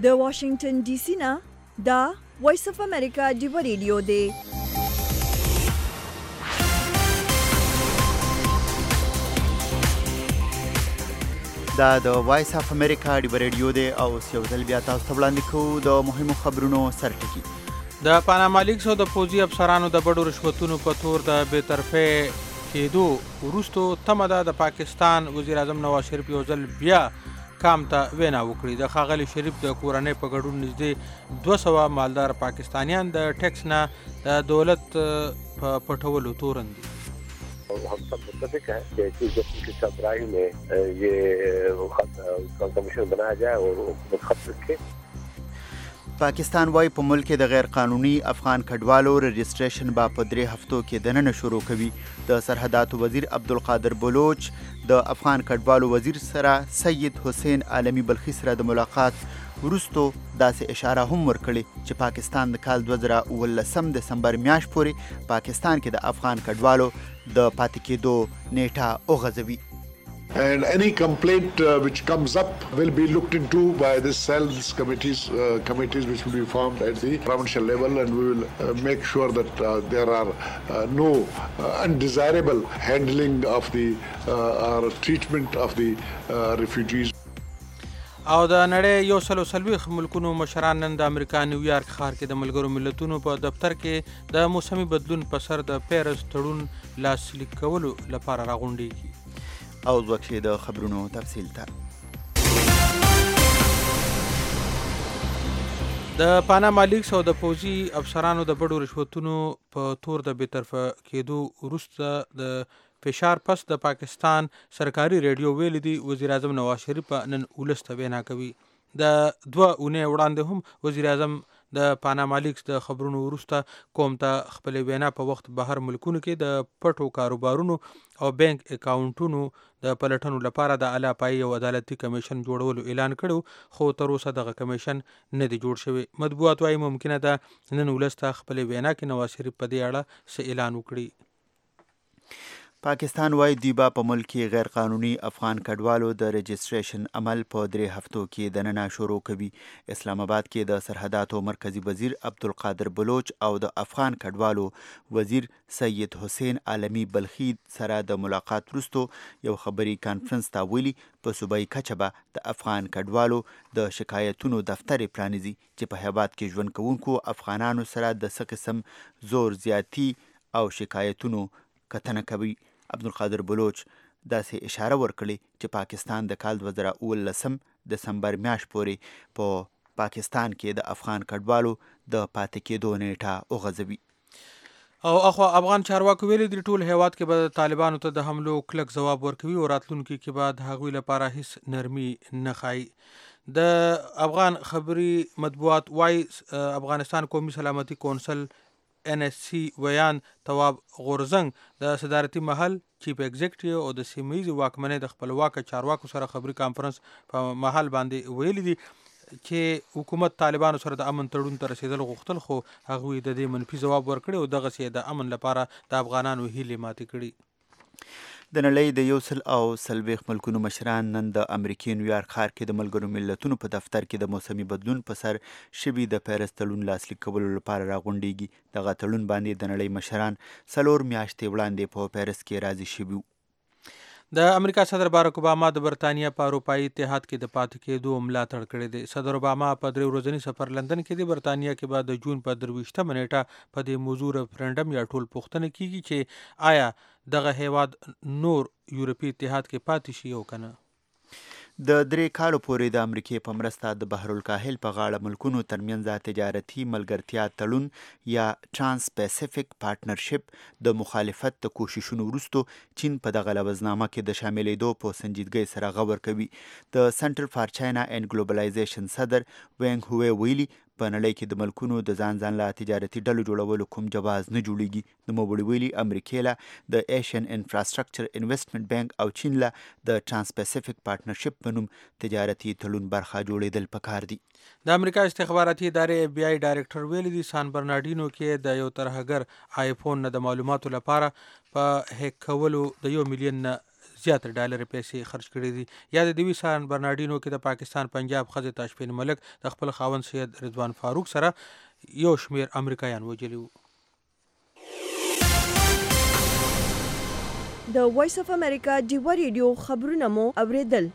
Speaker 1: د واشنگټن ډي سي نه دا وایس اف امریکا ډیو ریډیو دی.
Speaker 2: دا د وایس اف امریکا ډیو ریډیو دی او یو ځل بیا تاسو ته وړاندې کوو د مهمو خبرونو سرټکی.
Speaker 3: د پاناما لیکس او د پوځي افسرانو د بډو رشوتونو په تور د بېطرفۍ کېدو وروستو تمه ده د پاکستان وزیر اعظم نواز شریف یو ځل بیا کام ته وینا وکړي. د ښاغلي شریف د کورنۍ په ګډون نږدې 200 مالدار پاکستانیان د ټیکس نه د دولت په پټولو تورن دي.
Speaker 4: हम सब मुत्तफिक हैं कि chief justice की सरबराही में ये कमीशन बनाया जाए और हुकूमत खत रखे.
Speaker 2: پاکستان وايي په ملک کې د غیر قانوني افغان کډوالو رجسټریشن با په 3 هفتو کې دننه شروع کوي. د سرحداتو وزیر عبدالقادر بلوچ د افغان کډوالو وزیر سره سید حسین عالمی بلخي سره د ملاقات وروستو داسې اشاره هم ورکړي چې پاکستان د کال 2019 دسمبر میاشت پورې پاکستان کې د افغان کډوالو د پاتې کېدو نیټه وغځوي.
Speaker 5: And any complaint which comes up will be looked into by the cells committees which will be formed at the provincial level, and we will make sure that there are no undesirable handling of the or treatment of the refugees.
Speaker 3: او د نړۍ یو سلو سلويخ ملکونو مشران نن د امریکا نیویارک ښار کې د ملګرو ملتونو په دفتر کې د موسمي بدلون په سر د پیرس تړون لاسلیک کولو لپاره راغونډېږي.
Speaker 2: او وکړي د خبرونو تفصیل ته.
Speaker 3: د پاناما لیکس او د پوځي افسرانو د بډو رشوتونو په تور د بېطرفه کېدو وروسته د فشار پس د پاکستان سرکاري ریډیو ویلي دي وزیر اعظم نواز شریف نن ولس ته وینا کوي. د 2 اونۍ وړاندې هم وزیر اعظم د پاناما لیکس د خبرونو وروسته قوم ته خپل وینا په وخت بهر ملکونو کې د پټو کاروبارونو او بانک اکاونټونو د پلټنو لپاره د اعلی پای یو عدالتي کمیشن جوړولو اعلان کړو، خو تر اوسه دغه کمیشن نه دی جوړ شوی. مطبوعات وايي ممکنه ده نن ولس ته خپل وینا کې نواز شریف په دې اړه څه اعلان وکړي.
Speaker 2: پاکستان وايي دوی به په ملک کې غیر قانوني افغان کډوالو د رجسټریشن عمل په 3 هفتو کې دننه شروع کوي. اسلام آباد کې د سرحداتو مرکزی وزیر عبدالقادر بلوچ او د افغان کډوالو وزیر سید حسین عالمی بلخي سره د ملاقات وروسته یو خبري کانفرنس ته ویلي په صوبایي کچه به د افغان کډوالو د شکایتونو دفتر پرانیزي چې په هیواد کې ژوند کوونکو افغانانو سره د څه قسم زور زیاتی او شکایتونو کتنه کوي. عبدالقادر بلوچ داسې اشاره ورکړي چې پاکستان د کال 2019 دسمبر میاشت پورې په پاکستان کې د افغان کډوالو د پاتې کېدو نیټه وغځوي.
Speaker 3: او اخوا افغان چارواکو ویلي دي ټول هیواد کې به طالبانو ته د حملو کلک ځواب ورکوي او راتلونکي کې به د هغوی لپاره هیڅ نرمي نه ښایي. د افغان خبري مطبوعات وايي افغانستان قومي سلامتي کونسل NSC ویان تواب غورزنګ د صدارتي محل چیف ایگزیکټیو او د سیمه‌ییزې واکمنۍ د خپلواکه چارواکو سره خبري کانفرنس په محل باندې ویلي دي چې حکومت طالبانو سره د امن تړون ته رسیدل غوښتل، خو هغوی د دې منفي ځواب ورکړی او دغسې د امن لپاره د افغانانو هیلې ماتې کړي.
Speaker 2: د نړۍ د 140 ملکونو مشران نن د امریکې نیویارک ښار کې د ملګرو ملتونو په دفتر کې د موسمي بدلون په سر شوي د پیرس تړون لاسلیک کولو لپاره راغونډېږي. دغه تړون باندې د نړۍ مشران 4 میاشتې وړاندې په پیرس کې راضي شوي.
Speaker 3: د امریکا صدر بارک اوباما د برتانیا په اروپایي اتحاد کې د پاتې کېدو ملاتړ کړی دی. صدر اوباما په 3 ورځني سفر لندن کې دی. برتانیا کې به د جون په 23 نیټه په دې موضوع ریفرنډم یا ټول پوښتنه کیږي چې آیا دغه هیواد نور یورپي اتحاد کې پاتې شي او کنه.
Speaker 2: د 3 کالو پورې د امریکې په مرسته د بحر الکاهل په غاړه ملکونو ترمنځ تجارتي ملګرتیا تړون یا ترانس پیسفیک پارټنرشپ د مخالفت د کوششونو وروسته چین په دغه لوزنامه کې د شاملېدو په سنجیدګۍ سره غور کوي. د سنټر فار چاینا اینډ ګلوبلایزیشن صدر وینګ هوې ویلي په نړۍ کې د ملکونو د ځان له تجارتي ډلو جوړولو کوم جواز نه جوړیږي. نوموړي ویلي امریکې له د ایشین انفراسټرکچر انویسټمنټ بانک او چین له د ترانس پیسفیک پارټنرشپ په نوم تجارتي تړون برخه جوړېدل پکار دي.
Speaker 3: د امریکا استخباراتي ادارې FBI ډایرکټر ویلي دي سان برنارډینو کې د یو ترهګر آیفون نه د معلوماتو لپاره په هیک کولو د 1 ملیون نه زیات ډالر پیسې خرج کړي دي. یا د دوی سان برناډینو کې د پاکستان پنجاب ښځې تاشفین ملک د خپل خاوند سید رضوان فاروق سره یو شمیر امریکایان وجلي وو.
Speaker 1: د وایس اف امریکا ډیوا ریډیو خبرونه مو اوریدل.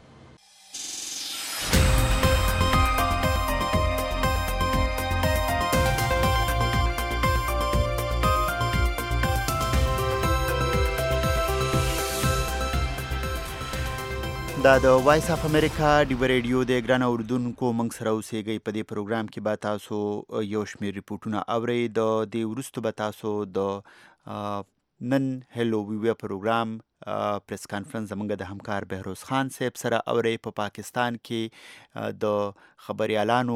Speaker 2: دا د وایس اف امریکا ډیوا ریډیو د ګران اوردونکو موږ سره اوسېږئ. په دې پروګرام کې به تاسو یو شمېر ریپورټونه اورئ. د دې وروسته به تاسو د نن هلو ویویا پروګرام پریس کانفرنس زموږ د همکار بهروز خان صاحب سره اورئ. په پاکستان کې د خبریالانو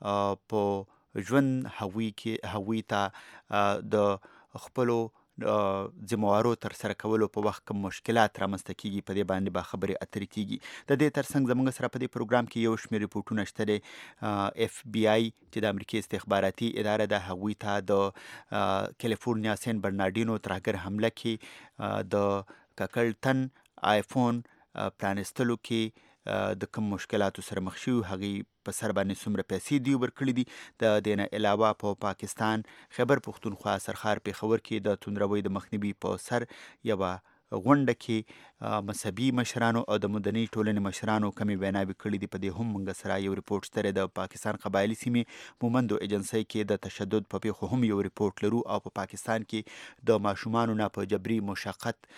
Speaker 2: په ژوند هغوی ته د خپلو ذموارو تر سره کولو په وخت کوم مشکلات رامنځته کیږي، په دې باندې به خبرې اترې کیږي. د دې ترڅنګ زموږ سره په دې پروګرام کې یو شمېر ریپورټونه شته دی. اف بی آی چې د امریکې استخباراتي اداره ده، هغوی ته د کالیفورنیا سین برناډینو ترهګر حمله کې د ککړ تن آیفون پرانستلو کې د کوم مشکلاتو سره مخ شوي، هغې په سر باندې څومره پیسې دوی ورکړي دي. د دې نه علاوه په پاکستان خیبر پښتونخوا سرخار پېښور کې د توندروۍ د مخنیوي په سر یوه غونډه کې مذهبي مشرانو او د مدني ټولنې مشرانو کمې ویناوې کړي دي. په دې هم موږ سره یو ریپورټ شته. د پاکستان قبایلي سیمې مومندو ایجنسۍ کې د تشدد په پیښو هم یو ریپورټ لرو، او په پاکستان کې د ماشومانو نه په جبري مشقت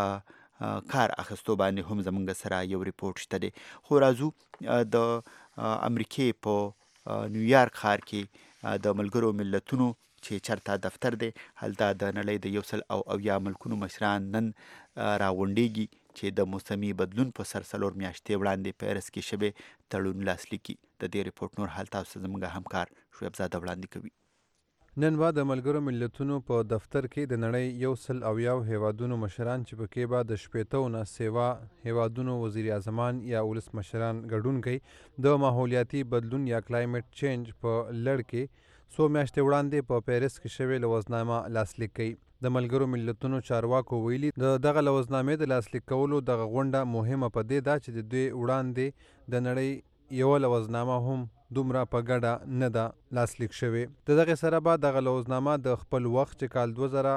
Speaker 2: کار اخیستو باندې هم زموږ سره یو ریپورټ شته دی. خو راځو د امریکې په نیویارک ښار کې د ملګرو ملتونو چې چرته دفتر دی، هلته د نړۍ د 180 ملکونو مشران نن راغونډېږي چې د موسمي بدلون په سر 4 میاشتې وړاندې پیرس کې شوی تړون لاسلیک کړي. د دې ریپورټ نور حال تاسو زموږ همکار شعیب زاده وړاندې کوي.
Speaker 8: نن به د ملګرو ملتونو په دفتر کې د نړۍ 180 هیوادونو مشران چې پکې به د 80 نه سیوا هیوادونو وزیر اعظمان یا ولس مشران ګډون کوي. د ماحولیاتي بدلون یا کلایمټ چینج په لړ کې 100 میاشتې وړاندې په پیرس کې شوې لوزنامه لاسلیک کوي. د ملګرو ملتونو چارواکو ویلي د دغه لوزنامې د لاسلیک کولو دغه غونډه مهمه په دې ده چې د دوی وړاندې د نړۍ یوه لوزنامه هم دومره په ګډه نه ده لاسلیک شوې. د دغې سره به دغه لوزنامه د خپل وخت چې کال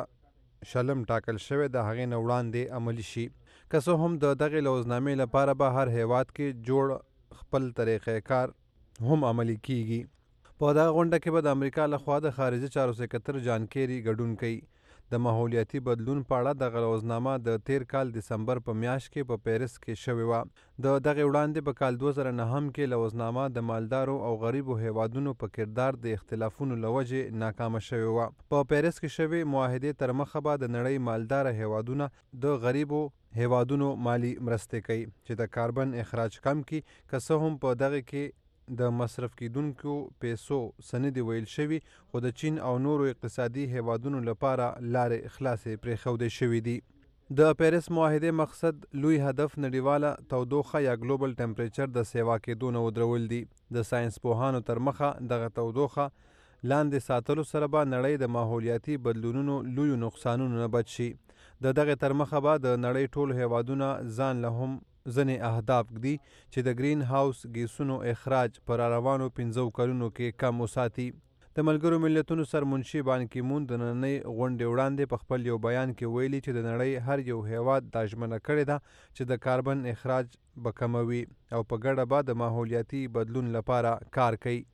Speaker 8: 2000 ټاکل شوی د هغې نه وړاندې عملي شي. که څه هم د دغې لوزنامې لپاره به هر هیواد کې جوړ خپل طریقې کار هم عملي کیږي. په دغه غونډه کې به د امریکا لخوا د خارجي چارو سکرټر جان کیری ګډون کوي. د ماحولیاتي بدلون په اړه دغه لوزنامه د تیر کال دسمبر په میاشت کې په پیرس کې شوې وه. د دغې وړاندې په کال 2009 کې لوزنامه د مالدارو او غریبو هیوادونو په کردار د اختلافونو له وجې ناکامه شوې وه. په پیرس کې شوې معاهدې تر مخه به د نړۍ مالداره هیوادونه د غریبو هیوادونو مالی مرستې کوي چې د کاربن اخراج کم کړي. که څه هم په دغه کې د مصرف کیدونکو پیسو سند ویل شوي، خو د چین او نورو اقتصادي هیوادونو لپاره لارې خلاصې پرېښودې شوي دي. د پیرس معاهدې مقصد لوی هدف نړیواله تودوخه یا ګلوبل ټمپریچر د سیوا کېدو نه ودرول دي. د ساینس پوهانو تر مخه دغه تودوخه لاندې ساتلو سره به نړۍ د ماحولیاتي بدلونونو لویو نقصانونو نه بچ شي. د دغې تر مخه به د نړۍ ټول هیوادونه ځان له هم ځینې اهداف ږدي چې د ګرین هاوس ګیسونو اخراج پر روانو 15 کلونو کې کم وساتي. د ملګرو ملتونو سرمنشي بان کی مون د نننۍ غونډې وړاندې په خپل یو بیان کې ویلي چې د نړۍ هر یو هیواد دا ژمنه کړې ده چې د کاربن اخراج به کموي او په ګډه به د ماحولیاتي بدلون لپاره کار کوي.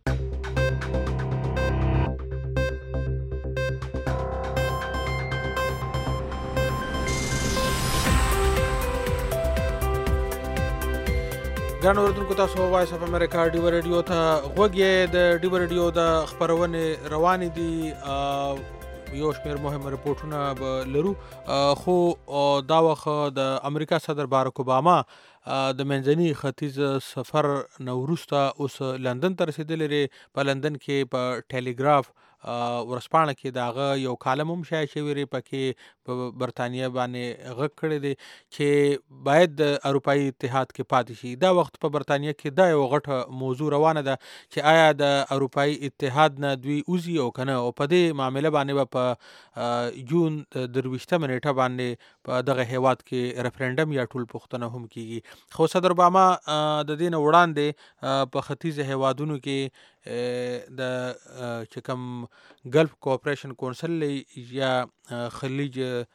Speaker 3: ګران اوریدونکو، تاسو وایس اف امریکا ډیوا ریډیو ته غوږ یې. د ډیوا ریډیو د خپرونې روانې دي. یو شمېر مهم رپورټونه به لرو، خو دا وخت د امریکا صدر باراک اوباما د منځني ختیځ سفر نه وروسته اوس لندن ته رسېدلی دی. په لندن کې په ټیلیګراف ورسپاڼه کې د هغه یو کالم هم شایع شوی دی، پکې په برطانیه باندې غږ کړی دی چې باید د اروپایي اتحاد کې پاتې شي. دا وخت په برطانیه کې دا یو غټه موضوع روانه ده چې آیا د اروپایي اتحاد نه دوی وځي او که نه، او په دې معامله باندې به په جون 23 نیټه باندې په دغه هیواد کې ریفرنډم یا ټول پوښتنه هم کیږي. خو صدر اوباما د دې نه وړاندې په ختیځ هیوادونو کې د چې کوم ګلف کوآپریشن کونسل یا خلیج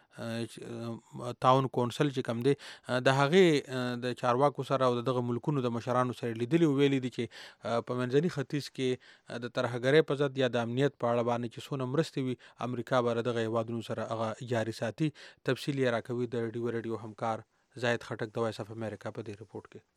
Speaker 3: تعاون کونسل چې کوم دی، د هغې د چارواکو سره او دغه ملکونو د مشرانو سره لیدلي او ویلي دي چې په منځني ختیځ کې د ترهګرۍ په ضد یا د امنیت په اړه باندې چې څونه مرستې وي، امریکا به دغه هیوادونو سره هغه جاري ساتي. تفصیل یې راکوي د ډیو ریډیو همکار زاهد خټک د وایس اف امریکا په دې رپورټ کې.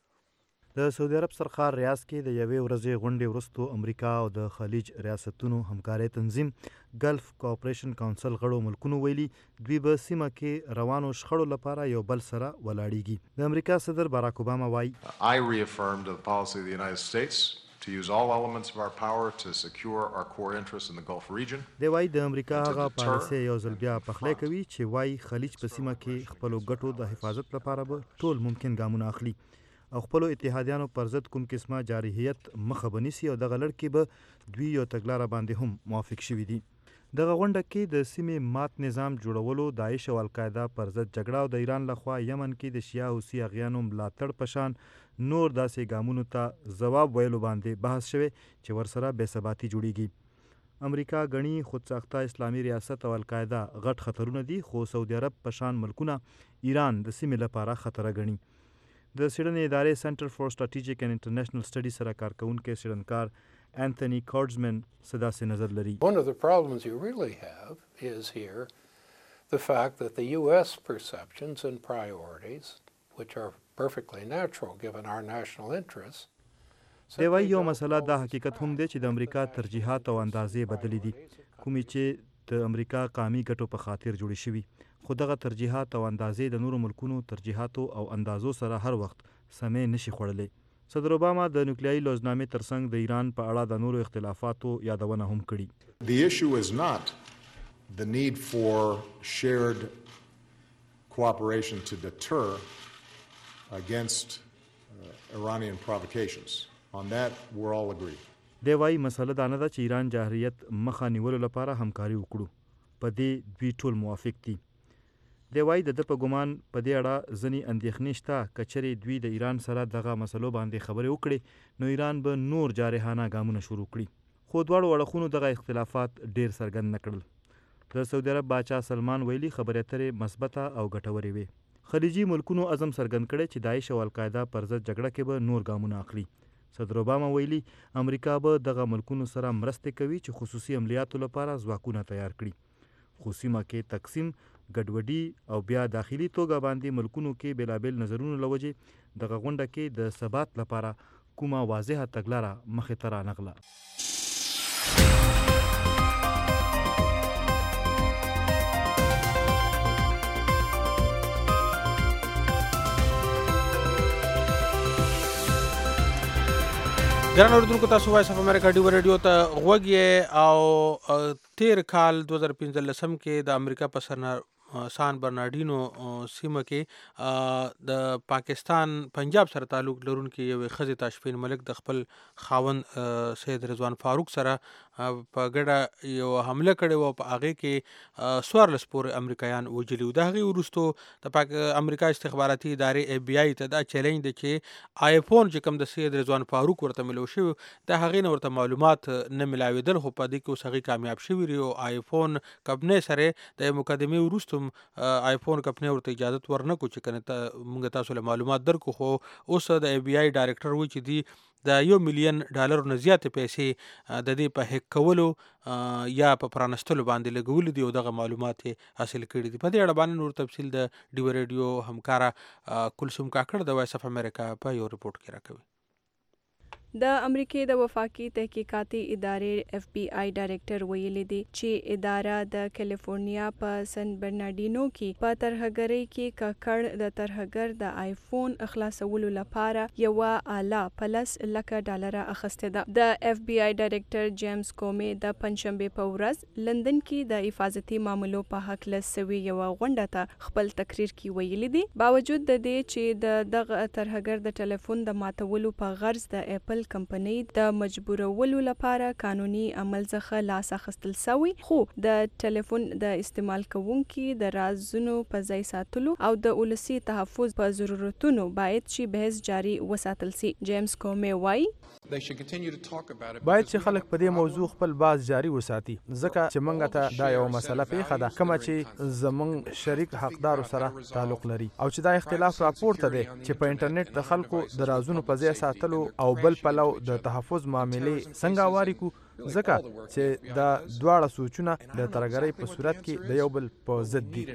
Speaker 12: د سعودي عرب سرخار ریاض کې د یوې ورځې غونډې وروستو امریکا او د خلیج ریاستونو همکارۍ تنظیم ګلف کوآپریشن کونسل غړو ملکونو ویلي دوی به سیمه کې روانو شخړو لپاره یو بل سره ولاړیږي. د امریکا صدر باراک اوباما وایي
Speaker 14: I reaffirmed the policy of the United States to use all elements of our power to secure our core interests in the Gulf region.
Speaker 12: دی وایي د امریکا هغه پالیسي یو ځل بیا پخلی کوي چې وایي خلیج په سیمه کې خپلو ګټو د حفاظت لپاره به ټول ممکن ګامونه اخلي او خپلو اتحادیانو پر ضد کوم قسمه جارحیت مخه به نیسي او دغه لړ کې به دوی یو تګلاره باندې هم موافق شوي دي. دغه غونډه کې د سیمې مات نظام جوړولو، داعش او القاعده پر ضد جګړه او د ایران لخوا یمن کې د شیعه حوثي اغیانو ملاتړ په شان نور داسې ګامونو ته ځواب ویلو باندې بحث شوی چې ورسره بېثباتي جوړیږي. امریکا غني خودساخته اسلامي ریاست او القاعده غټ خطرونه دي، خو سعودي عرب په شان ملکونه ایران د سیمې لپاره خطر غني. د سیډنۍ ادارې سنټر فور سټریټیجیک اینڈ انټرنیشنل سټډي سره کارکونکي سیډنکار انتونی کارډزمن څه نظر لري.
Speaker 15: One of the problems you really have is here the fact that the US perceptions and priorities, which are perfectly natural given our national interests.
Speaker 12: دی وایي یو مسله دا حقیقت هم دی چې د امریکا ترجیحات او اندازې بدلې دي، کومې چې د امریکا قامي ګټو په خاطر جوړې شوي، خو دغه ترجیحات او اندازې د نورو ملکونو ترجیحاتو او اندازو سره هر وخت سمې نشي خوړلی. صدر اوباما د نوکلیایي لوزنامې ترڅنګ د ایران په اړه د نورو اختلافاتو یادونه هم کړي.
Speaker 5: The issue is not the need for shared cooperation to deter against Iranian provocations. On that we're all agreed.
Speaker 12: دی وایي مسله دا نه ده چې ایران جارحیت مخه نیولو لپاره همکاري وکړو، په دې دوی ټول موافق دي. دی وایي د ده په ګمان په دې اړه ځینې اندېښنې شته، که چېرې دوی د ایران سره دغه مسلو باندې خبرې وکړي نو ایران به نور جارحانه ګامونه شروع کړي، خو دواړو اړخونو دغه اختلافات ډېر څرګند نه کړل. د سعودي عرب باچا سلمان ویلي خبرې اترې مثبته او ګټورې وې. خلیجي ملکونو عزم څرګند کړی چې داعش او القاعده پر ضد جګړه کې به نور ګامونه اخلي. صدر اوباما ویلي امریکا به دغه ملکونو سره مرستې کوي چې خصوصي عملیاتو لپاره ځواکونه تیار کړي، خو سیمه کې تقسیم، ګډوډي او بیا داخلي توګه باندې ملکونو کې بېلابېل نظرونو له وجې دغه غونډه کې د ثبات لپاره کومه واضحه تګلاره مخې ته رانغله.
Speaker 3: ګران اوریدونکو، تاسو وایس اف امریکا ډیو ریډیو ته غوږ یې او تیر کال 2015 کې د امریکا په سان برناډینو سیمه کې د پاکستان پنجاب سره تعلق لرونکي یوې ښځې تاشفین ملک د خپل خاوند سید رضوان فاروق سره په ګډه یو حمله کړې وه، په هغې کې 14 پورې امریکایان وژلي وو. د هغې وروستو د امریکا استخباراتي ادارې FBI ته دا چیلنج دی چې آیفون چې کوم د سید رضوان فاروق ورته ملو شوی د هغې نه ورته معلومات نه ملاوېدل، خو په دې کې اوس هغې کامیاب شوي دي او آیفون کمپنۍ سره د مقدمې وروسته آیفون کمپنۍ ورته اجازت ورنکړو چې کنه موږ تاسو له معلومات درکو، خو اوس د FBI ډایرکټر وایي چې دی د $1 ملیون نه زیاتې پیسې د دې په هیک کولو یا په پرانستلو باندې لګولي دي او دغه معلومات یې حاصل کړي دي. په دې اړه باندې نور تفصیل د ډیو ریډیو همکاره کلثوم کاکړ د وایس اف امریکا په یو رپورټ کې راکوي.
Speaker 16: د امریکای د وفاقي تحقیقاتي ادارې FBI ډایریکټر ویلي دی چې اداره د کیلیفورنیا په سن برنارډینو کې په ترهګرۍ کې ککړ د ترهګر د آیفون خلاصولو لپاره یو اعلی $10 اخیسته ده. د FBI ډایریکټر جیمز کومي د پنځشنبه په ورځ لندن کې د حفاظتي معاملو په حق لسوي یو غونډه ته خپل تقریر کې ویلي دی باوجود د دې چې دغه ترهګر د ټلیفون د ماتولو په غرض د اپل کمپنۍ د مجبورولو لپاره قانوني عمل څخه لاس اخیستل شوی، خو د ټلیفون د استعمال کوونکي د رازونو په ځای ساتلو او د ولسی تحفظ په ضرورتونو باید چې بحث جاری وساتل شي. جیمز کومي وایي
Speaker 17: باید چې خلک په دې موضوع خپل باز جاری وساتي ځکه چې موږ ته دا یو مسله پیښه ده کومه چې زموږ شریک حقدارو سره تعلق لري او چې دا اختلاف راپورته دی چې په انټرنیټ د خلکو د رازونو په ځای ساتلو او بل پلو د تحفظ معاملې څنګه واري کو ځکه چې دا دواړه سوچونه د ترهګرۍ په صورت کې د یو بل په ضد دي.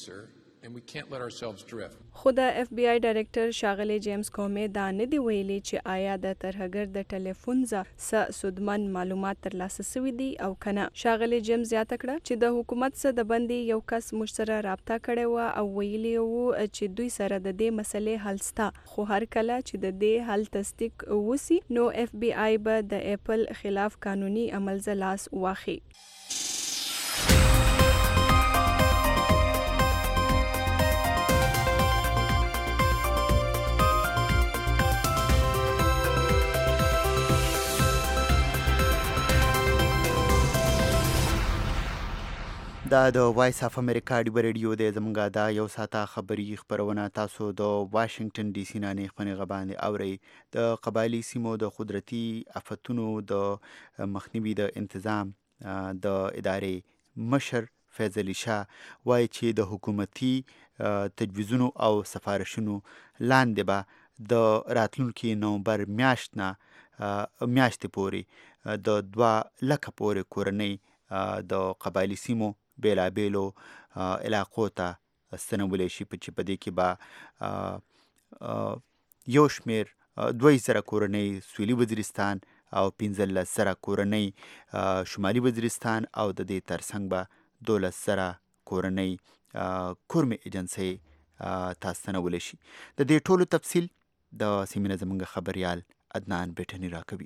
Speaker 16: خو د FBI ډایریکټر ښاغلی جیمز کومي دا نه دی ویلي چې آیا د ترهګر د ټلیفون څخه سودمن معلومات ترلاسه شوي دي او کنه. ښاغلی جیمز زیاته کړه چې د حکومت څخه د بندي یو کس موږ سره رابطه کړې وه او ویلي وو چې دوی سره د دې مسلې حل شته، خو هر کله چې د دې حل تصدیق وسی نو FBI به د اپل خلاف قانوني عمل لاس واخلي.
Speaker 2: دا د وایس اف امریکا ډیو ریډیو د زمونږه دا یو ساعته خبري خبرونه تاسو د واشنگټن ډي سي نه خپل غباندې اوري. د قبایلی سیمو د قدرتي آفتونو د مخنیوي د تنظیم د ادارې مشر فیض علي شاه وایي چې د حکومتي تجویزونو او سفارشونو لاندې به د راتلونکي نومبر میاشتې پورې د 2 لک پورې کورنۍ د قبایلی سیمو بیلابیلو علاقو ته ستنولی شي چې په دې کې به یو شمیر 2000 کورنۍ سویلي وزیرستان او 15,000 کورنۍ شمالي وزیرستان او د دې ترڅنګ به 12,000 کورنۍ کورمې ایجنسۍ ته ستنولی شي. د دې ټولو تفصیل د سیمې نه زموږ خبریال عدنان بیټني راکوي.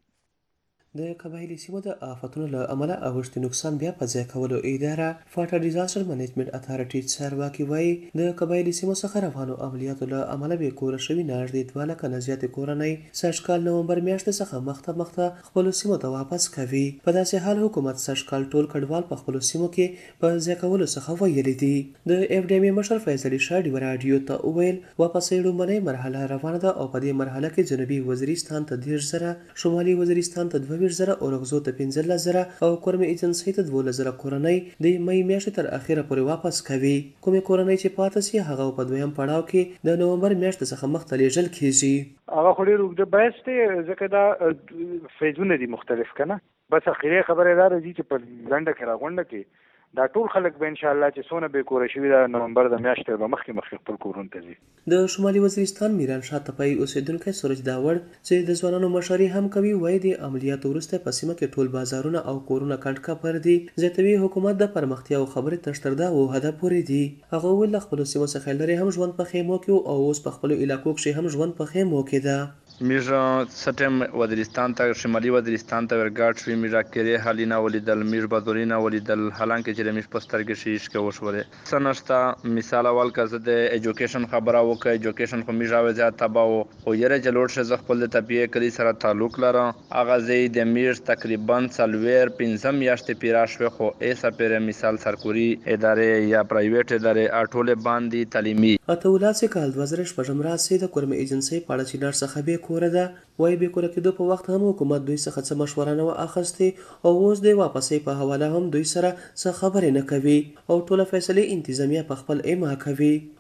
Speaker 18: د قبایلی سیمو د آفتونو له امله اوښتي نقصان بیا په ځای کولو اداره فاټر ډیزاستر منیجمنت اتھارټي چارواکي وایي د قبایلی سیمو څخه روانو عملیاتو له امله بې کوره شوي نږدې 2 لکه نه زیاتې کورنۍ سږ کال نومبر میاشتې څخه مخته خپلو سیمو ته واپس کوي. په داسې حال حکومت سږ کال ټول کډوال په خپلو سیمو کې په ځای کولو څخه ویلي دي. د FDM مشر فیض علي شاه ډیو راډیو ته وویل واپسۍ لومړنۍ مرحله روانه ده او په دې مرحله کې جنوبي وزیرستان ته 10,000 شمالي وزیرستان ته 22,000 اورغزو ته 15,000 او کورمې ایجنسۍ ته 12,000 کورنۍ د مې میاشتې تر اخره پورې واپس کوي. کومې کورنۍ چې پاتې شي هغه په دویم پړاو کې د نومبر میاشتې څخه مخته لیږل کیږي.
Speaker 19: هغه خو ډېر اوږده بحث دی ځکه دا فیزونه دي مختلف کنه. بس اخیری خبره دا راځي چې په لنډه کې راغونډه کې دا ټول خلک به ان شاء الله چې سونه به کور شي د نومبر د میاشتې به مخکې خپل کورونه ته ځي.
Speaker 18: د شمالي وزیرستان میران شاه تپای اوسیدونکو سورج داوړ چې د ځوانانو مشورې هم کوي وایي د عملیاتو وروسته په سیمه کې ټول بازارونه او کورونه کنټکا پر دي. زیاتوي حکومت د پرمختیا او خبرې تشتردا او هدف پورې دي. هغه ویل خپل سیمه څخه لري هم ژوند په خیمو کې او اوس په خپل علاقو کې هم ژوند په خیمو کې ده.
Speaker 20: میرا سټم وزیرستان ته شمالي وزیرستان ته ورګاټ شوی میرا کېره حالینا ولیدل میر بازورینا ولیدل حالانکه چې مش پسترګ شیش کې وشوره سنشتا مثال اول کزه د ایجوکیشن خبره وکړه ایجوکیشن خو میرا وزات تباو او یره جلوړ شه خپل د طبيعه کلی سره تعلق لره اغه زی د میر تقریبا 3 پنځم یاشت پیراشوي خو ایسا پیر مثال سرکوري ادارې یا پرایویټ ادارې اټوله باندې تعلیمي
Speaker 18: اتولاسه کال 2015 راسي د کورمې ایجنسۍ پاړه چینار څخه به کوره ده وای به کوره کېدو په وخت هم حکومت دوی څخه څه مشوره نه اخیستې او اوس د واپسې په حواله هم دوی سره څه خبرې نه کوي او ټوله فیصله انتظامیه په خپل ایما کوي.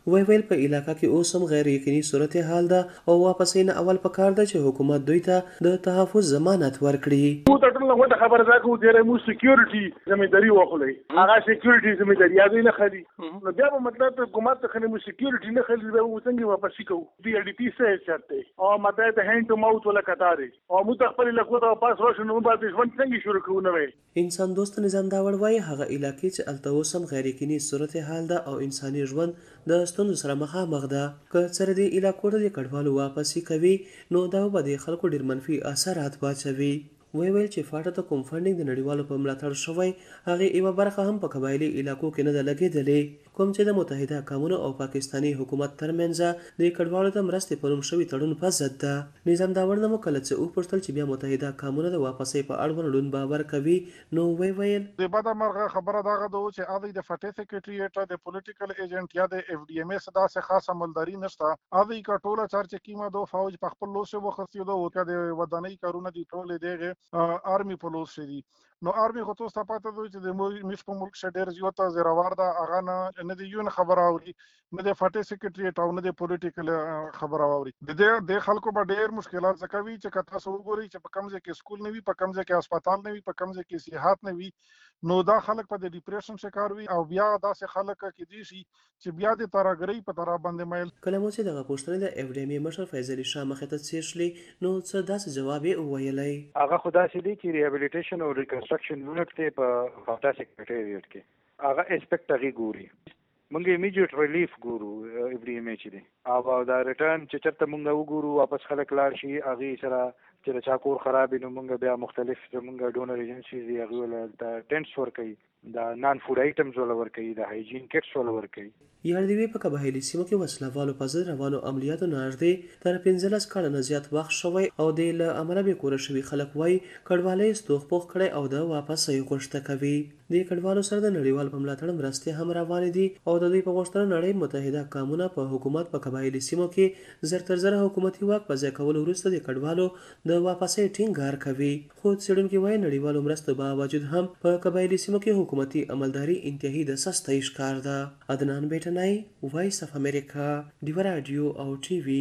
Speaker 18: ویل په علاقې کې اوس هم غیر یقیني صورتحال ده او واپس نه اول پکار ده چې حکومت دوی ته د تحفظ ضمانت ورکړي.
Speaker 21: مو ټول نو ته خبر راکو چې مو سکیورټي زمینداری وخلې هغه سکیورټي زمینداری یادې نه خالي نو بیا په مطلب حکومت ته خنه مو سکیورټي نه خالي به څنګه واپس کوو. دی ال ډي پی سره چرته او ماته ته هند ټو ماوت ولا کتاري او مو خپل لکو ته پاس ورشو نو باندې ژوند څنګه شروع کوو. نو
Speaker 18: انسان دوست نظام دا وړوي هغه علاقې چې التوسم غیر یقیني صورتحال ده او انساني ژوند د ستونزو سره مخامخ ده. که سره د علاقو د کډوالو واپسی کوي نو دا به د خلکو ډیر منفي اثرات واچوي. ویل چې فاټه ته کوم فنډینګ د نړیوالو په ملاتړ شوی هغه یوه برخه هم په قبایلي علاقو کې نه ده لګېدلې کوم چې د متحده قومونو او پاکستاني حکومت ترمنځ د کډوالو ته مرستې په نوم شوي تړون په ضد ده. نظام داور نه مو کله چې وپوښتل چې بیا متحده قومونه د واپسۍ په اړوند لون باور کوي نو ویل
Speaker 22: د بده مرغه خبره دغه ده چې اده د فټې سیکریټریټ د پولیټیکل ایجنټ یا د اف ډي ام اس داسې خاصه مالداري نشته. اده کا ټوله چارچ کیما دو فوج په خپل لوسه وخصیو دو او د ودانۍ کارونه دي ټول دغه آرمي په لوس شي. نو آرمي خو تاسو ته پته دوی چې د مش په ملک شډیر زیاته زراوار ده هغه نه دی یو خبره اوري نه د فټې سیکریټریټ او نه د پولیټیکل خبره اوري. د خلکو به ډیر مشکلات زکوي چې کته سو وګوري چې په کمزې کې سکول نه وي په کمزې کې هسپتال نه وي په کمزې کې صحت نه وي نو دا خلک په د ډیپریشن شکار وي او بیا داسې خلک کې دي شي چې بیا د ترګری په طرف باندې مایل.
Speaker 18: کله مو چې دغه پوښتنه د اف ډي ام مشر فیض علي شاه مخه ته تشلی نو څه داسې جواب یې ویلی.
Speaker 19: هغه خدا سي دي چې ریهابلیټیشن او ریکنسټرکشن یونټ ته په فاټا سیکریټریټ کې هغه اسپیکټ هغه ګوري مونږ ایمیډیټ ریلیف ګورو اف ډي ام چې دي او دا ریټرن چې چرته مونږ وګورو واپس خلک لاړ شي هغه سره چې چا کور خراب نو مونږ بیا مختلف مونږ ډونر ایجنسیز دی هغه ول د ټینټس ورکوي دا نان فود آیټمز ول ورکوي د هایجین کټس ول ورکوي.
Speaker 18: یاردوی په قبایلي سیمو کې وسلوالو په ضد روانو عملیاتو نږدې تر 15 کاله نه زیات وخت شوی او د له امله به کور شوی خلک وای کډوالۍ ستوخ پوخ کړي او د واپس یې غوښته کوي. د کډوالو سره د نړیوال په ملاتړ مرستې هم روانې دي او د دوی په غوښتنه نړۍ متحده قومونه په حکومت په قبایلي سیمو کې زر تر زر حکومتي واک په ځای کولو وروسته د کډوالو د واپسۍ ټینګار کوي. خو څېړونکي وایي نړیوالو مرستو باوجود هم په قبایلي سیمو کې حکومتي عملداري انتهایی د سستۍ ښکار ده. عدنان بیټنای وایس اف امریکا دیو رادیو او ټي وي.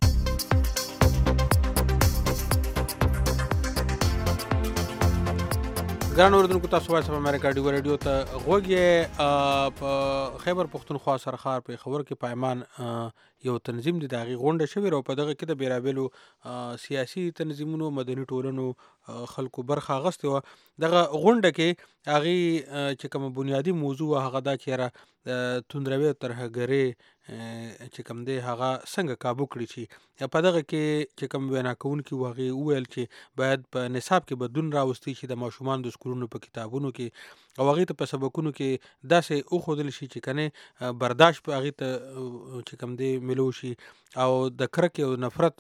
Speaker 3: ګران اوردونکو تاسو وایس اف امریکا دیو رادیو ته غوږی په خیبر پختونخوا سرخار په خبر کې پایمان یو تنظیم دی دغه غونډه شوی او په دغه کې د بیرابلو سیاسي تنظیمونو مدني ټولنو خلکو برخه غسته و. دغه غونډه کې هغه چې کوم بنیادی موضوع هغه دا چې توندروي ترهګری چې کوم دی هغه څنګه کابو کړی شي. په دغه کې چې کوم وینا کوونکي وغه ویل چې باید په نصاب کې بدون راوستي شي د ماشومان د سکولونو په کتابونو کې او هغه ته په سبقونو کې داسې او خودل شي چې کنه برداشت په هغه ته چې کوم دی ملو شي او د کرک او نفرت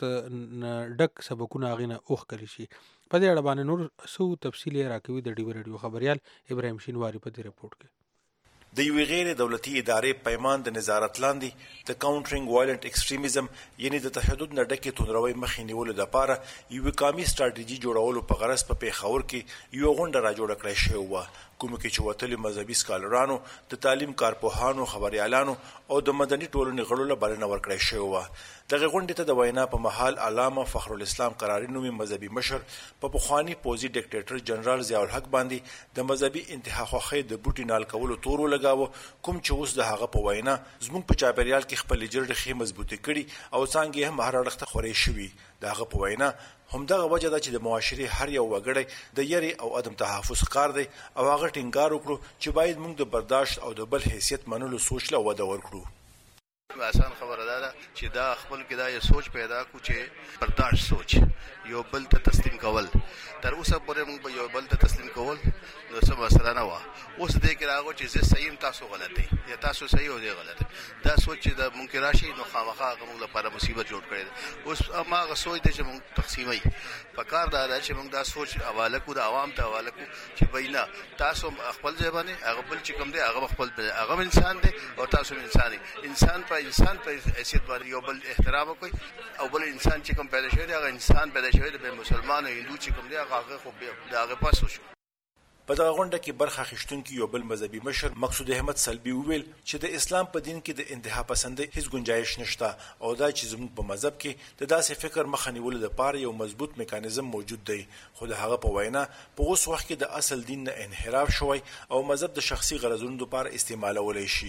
Speaker 3: ډک سبقونه هغه نه اوخ کړی شي. په دې اړه باندې نور سو تفصیل راکوي د ډیو رادیو خبريال ابراهيم شینواری په دې رپورت کې.
Speaker 6: د یوې غیر دولتي ادارې پیمان د نظارت لاندې د کاونټرینګ وایلنت ایکستریمزم یعنی د تشدد نه ډکې توندروي مخې نیولو لپاره یوه قومي ستراتیژي جوړولو په غرض په پیښور کې یو غونډه را جوړه کړې شوې وه کوم کې چې وتلي مذهبي سکالرانو د تعلیم کارپوهانو خبريالانو او د مدني ټولنې غړو له بلنه ورکړې شوې وه. دغه غونډې ته د وینا په محل علامه فخر الاسلام قراری نومي مذهبي مشر په پخوانی پوزي ډیکټیټر جنرال ضیاء الحق باندې د مذهبي انتها خوخې د بوټي نال کولو تور ولګاوه کوم چې اوس د هغه په وینا زموږ په چاپیریال کې خپل جرړې خې مضبوطې کړي او څنګه هم هر اړخته خوري شوی. دغه په وینا همدغه وجه ده چې د معاشري هر یو وګړی د یری او عدم تحفظ کار دی او هغه ټینګار وکړو چې باید موږ د برداشت او د بل حیثیت منلو سوچ له وده ورکړو.
Speaker 23: آسان خبره ده چې دا خپل کې دا یو سوچ پیدا کو چې برداشت سوچ یو بل ته تسلیم کول تر اوسه پورې موږ یو بل ته تسلیم کول نو څه مسله نه و. اوس دې کې راغو چې زه صحیح تاسو غلط دی یا تاسو صحیح او دی غلط دا سوچ د ممکن راشي نو خامخا موږ لپاره مصیبت جوړ کړي. اوس هغه سوچ دی چې موږ تقسیمي پکار دا چې موږ دا سوچ حواله کو د عوام ته حواله کو چې بینا تاسو خپل ځای باندې هغه بل چې کوم دی هغه خپل هغه انسان دی او تاسو انسان په حیثیت باندې یو بل احترام وکړي او بل انسان چې کوم پیدا شوی دی هغه انسان پیدا شوی دی مسلمان او هندو چې کوم دی هغه خو به هغه پاسو شو.
Speaker 6: په دغه غونډه کې برخه اخیستونکي یو بل مذهبي مشر مقصود احمد سلبي وویل چې د اسلام په دین کې د انتها پسندۍ هیڅ گنجائش نشته او دا چې زموږ په مذهب کې د داسې فکر مخه نیولو لپاره یو مضبوط میکانیزم موجود دی، خو د هغه په وینا په اوس وخت کې د اصل دین نه انحراف شوی او مذهب د شخصي غرضونو لپاره استعمالولی شي.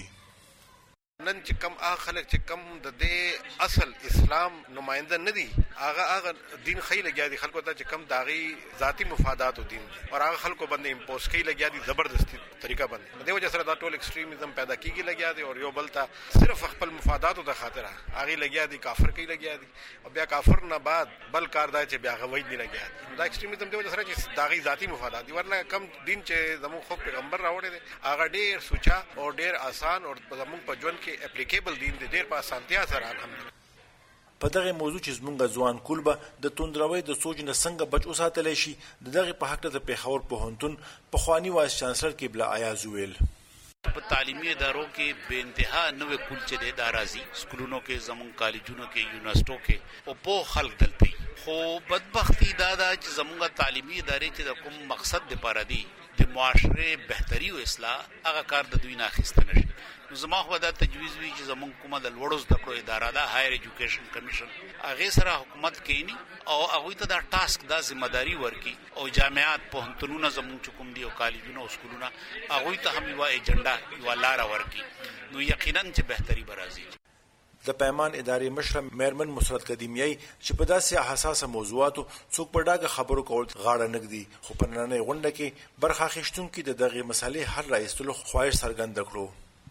Speaker 23: نن چې کم هغه خلک چې کم د دې اصل اسلام نماینده نه دي، هغه دین خی لګیا دي خلکو ته چې کم داغي ذاتی مفادات او دین او هغه خلکو باندې امپوز کوي لګیا دي زبردستی طریقه باندې. د دې وجه سره دا ټول ایکستریمزم پیدا کیږي لګیا دي او یو بل ته صرف خپل مفاداتو د خاطر هغه لګیا دي کافر کوي لګیا دي او بیا کافر نه بعد بل کار دی چې بیا غوي نه لګیا دي. دا ایکستریمزم د وجه سره چې داغي ذاتی مفادات دي، ورنه کم دین چې زموږ خو پیغمبر راوړی دی هغه ډیر سوچا او ډیر آسان او زموږ په ژوند کې اپلیکیبل دین دی، ډیر په اسانتیا سره الحمدلله.
Speaker 6: په دغه موضوع چې زمونږ ځوان کول به د توندروي د سوچ نه څنګه بچ وساتلی شي، د دغه په حق د پیښور پوهنتون پخواني وایس چانسلر قبله ایاز ویل.
Speaker 7: په تعلیمي ادارو کې به انتها نوې کول چې د دارازي سکولونو کې زمون کالجونو کې یونیورسيټو کې او په خلک دلته، خو بدبختی دا چې زمونږ تعلیمي ادارې چې د کوم مقصد لپاره دي د معاشره بهتري او اصلاح، هغه کار د دوی نه اخیستل نشي. نو زما خو دا تجویز وی چې زمون کومه د لوړو زده کړو اداره ده هایر ایجوکیشن کمیشن، هغه سره حکومت کینی او هغه ته دا ټاسک دا ذمہداری ورکي او جامعات پوهنتونونه زمون کوم دي او کالجونه او سکولونه هغه ته هم یو ایجنډا یو لار ورکي، نو یقینا چې بهتري برازي.
Speaker 6: د پیمان ادارې مشر میرمن مسرت قدیمیای چې په داسې حساسه موضوعاتو څوک په ډاګه خبرو کول غاړه نږدي، خو په نننۍ غونډه کې برخه اخیستونکي د دغه مسالې حل راایستلو خواهش څرګنده کړو.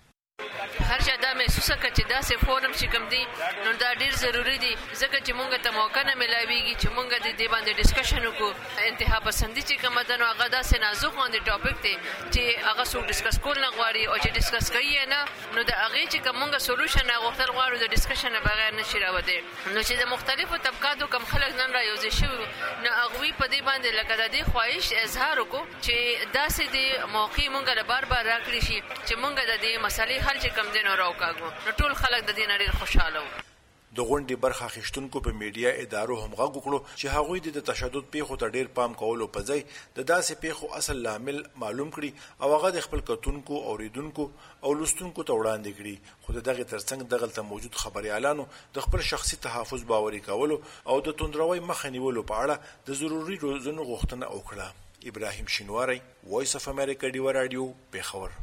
Speaker 9: هر چا دا محسوسه کړ چې داسې فورم چې کوم دی نو دا ډیر ضروری دی، ځکه چې مونږ ته موقع نه ملاويږي چې مونږ د دې باندې ډسکشن وکړو. انتها پسندي چې کوم ده نو هغه داسې نازک باندې ټاپک دی چې هغه څوک ډسکس کول نه غواړي او چې ډسکس کوي نه نو د هغه چې کوم مونږ سولوشن غوښتل غواړو د ډسکشن بغیر نشي راوځي. نو چې د مختلفو طبقاتو کم خلک نن رايوځي شو نو هغه په دې باندې لکه د دې خواهش اظهار وکړو چې داسې د موقع مونږ له بار بار راکړي شي چې مونږ د دې مسلې حل چې کوم دین راوکاګو، نو ټول خلک د دې نړۍ خوشاله وو.
Speaker 6: د غونډې برخه اخیستونکو په میډیا ادارو هم غږ وکړو چې هغوی د تشدد پیښو ته ډیر پام کولو په ځای د داسې پیښو اصل لامل معلوم کړي او هغه د خپل کتونکو، اوریدونکو او لوستونکو ته وړاندې کړي. خو د دغه ترڅنګ دغلته موجود خبريالانو د خپل شخصي تحفظ باوري کولو او د توندروي مخه نیولو په اړه د ضروري روزنو غوښتنه وکړه. ابراهیم شینواری، وایس اف امریکا، ډیو رادیو، پیښور.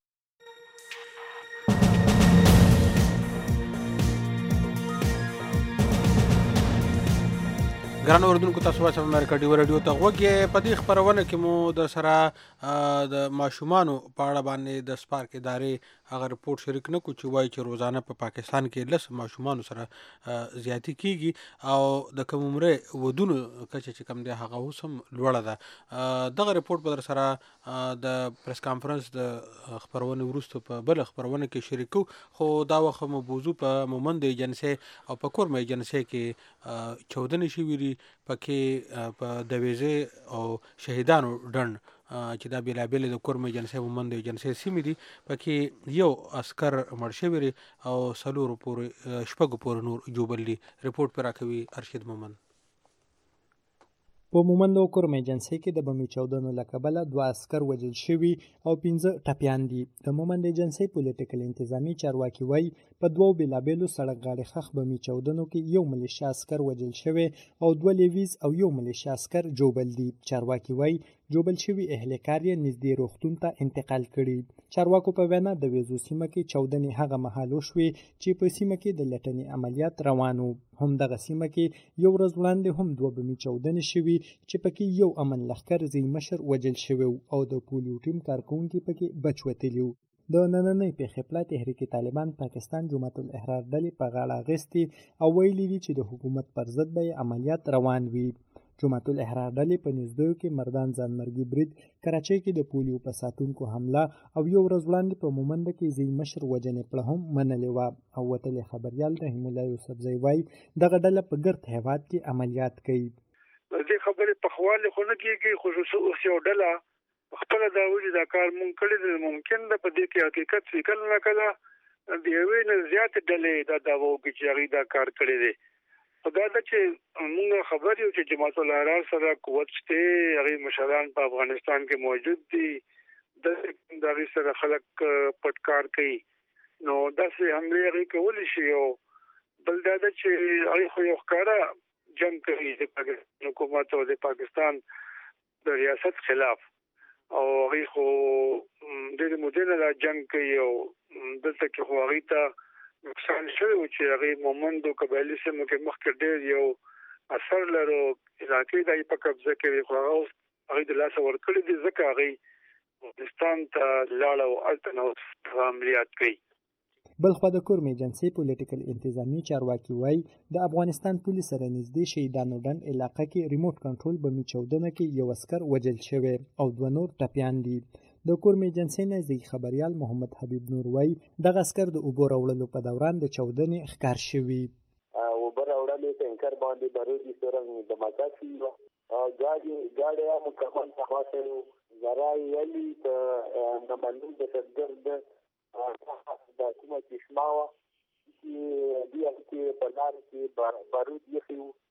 Speaker 3: ګران اوردونکو، تاسو وایس اف امریکا ډیو رادیو ته غوږی. په دې خبرونه کې مو د سره د ماشومانو په اړه باندې د سپارک ادارې هغه رپورټ شریک نه کو چې وایي چې روزانه په پاکستان کې 10 ماشومانو سره زیاتی کیږي او د کوم عمره ودونو کچه چې کم دی هغه اوس هم لوړه ده. دغه رپورټ به در سره د پریس کانفرنس د خبرونه وروسته په بل خبرونه کې شریکو، خو دا وخت مو موضوع په مومند ایجنسی او په کورم ایجنسی کې 14 شویری پکې په دویزه او شهیدانو ډن چې دا بیلابیل د کورم ایجنسی مومند ایجنسی سیمې دي، پکې یو عسكر مړ شوی او سلور پورې شپږ پورې نور جوبلی. رپورټ پر راکوي ارشد مومند.
Speaker 10: په مومند او کورم ایجنسی کې د بمي چاودنو له کبله 2 عسكر وژل شوي او 15 ټپیان دي. د مومند ایجنسی پولیټیکل انتظامی چارواکي وایي په 2 بیلابیلو سړک غاړې خخ بمي چاودنو کې یو ملیشیا عسكر وژل شوی او 2 لیویز او یو ملیشیا عسكر جوبل دي. چارواکي وایي جوبل شوی اهلکار یې نږدې روغتون ته انتقال کړي. چارواکو په وینا د ویزو سیمه کې چاودنې هغه مهال وشوې چې په سیمه کې د لټنې عملیات روان وو. همدغه سیمه کې یو ورځ وړاندې هم 2 بمي چاودنې شوي چې پکې یو امن لښکر ځای مشر وژل شوی او د پولیو ټیم کارکونکي پکې بچ وتلي وو. د نننۍ پیښې پله تحریک طالبان پاکستان جماعت الاحرار ډلې په غاړه اخیستې او ویلي دي چې د حکومت پر ضد به عملیات روان وي. جماعت الاحرار ډلې په نږدې کې مردان ځانمرګي برید، کراچۍ کې د پولیو په ساتونکو حمله او یو ورځ وړاندې په مومند کې ځای مشر وژنې پړه هم منلې وه. او وتلې خبریال رحیم الله یوسفزی وایي دغه ډله په ګرد هیواد کې عملیات کوي.
Speaker 21: دې خبرې په خواله خو نه کېږي، خصوصي اوس یو ډله خپل دا وایي دا کار مونږ کړی، ممکن ده په دې کې حقیقت وي کله نه کله د یوې نه زیاتې ډلې دا دعوا وکړي چې هغوی دا کار کړی دی.
Speaker 4: په دا د چې موږ خبر یو چې جماعت الاحرار سره قوت شته، هغه مشران په افغانستان کې موجود دي، د سره خلک پټکار کوي، نو داسې حمله هغه کول شي. او بل دا د چې هغه خو یو ښکارا جنگ کوي د پاکستان حکومت او د پاکستان د ریاست خلاف، او هغه خو د مدینه لا جنگ کوي، او دلته کې خو هغه ته نقصان شوی چې هغه مومند او قبایلی سیمو کې مخکې ډېر یو اثر لرو، علاقې دای په قبضه کې خو هغه د لاس ورکړي دي، ځکه هغه افغانستان ته لاړ او الټنو عملیات کوي.
Speaker 10: بلخوا د کورم ایجنسی پولیټیکل انتظامی چارواکي وای د افغانستان پولیس سره نږدې شهیدانو ډنډ علاقې کې ریموټ کنټرول بمي چودنه کې یو عسكر وجل شوی او 2 نور ټپیان دي. د کورم ایجنسی نزدیک خبريال محمد حبیب نور وای د عسكر د اوبو راوړلو په دوران د چودنې ښکار شوی.
Speaker 11: اوبو راوړلو ټینکر باندې بارودي سرنګ د ماکاسي گاڑی مکمل تماشا زراعي ولی د ملون د تدګر د کومه چشماوه چې بیا کې په لار کې بارود یې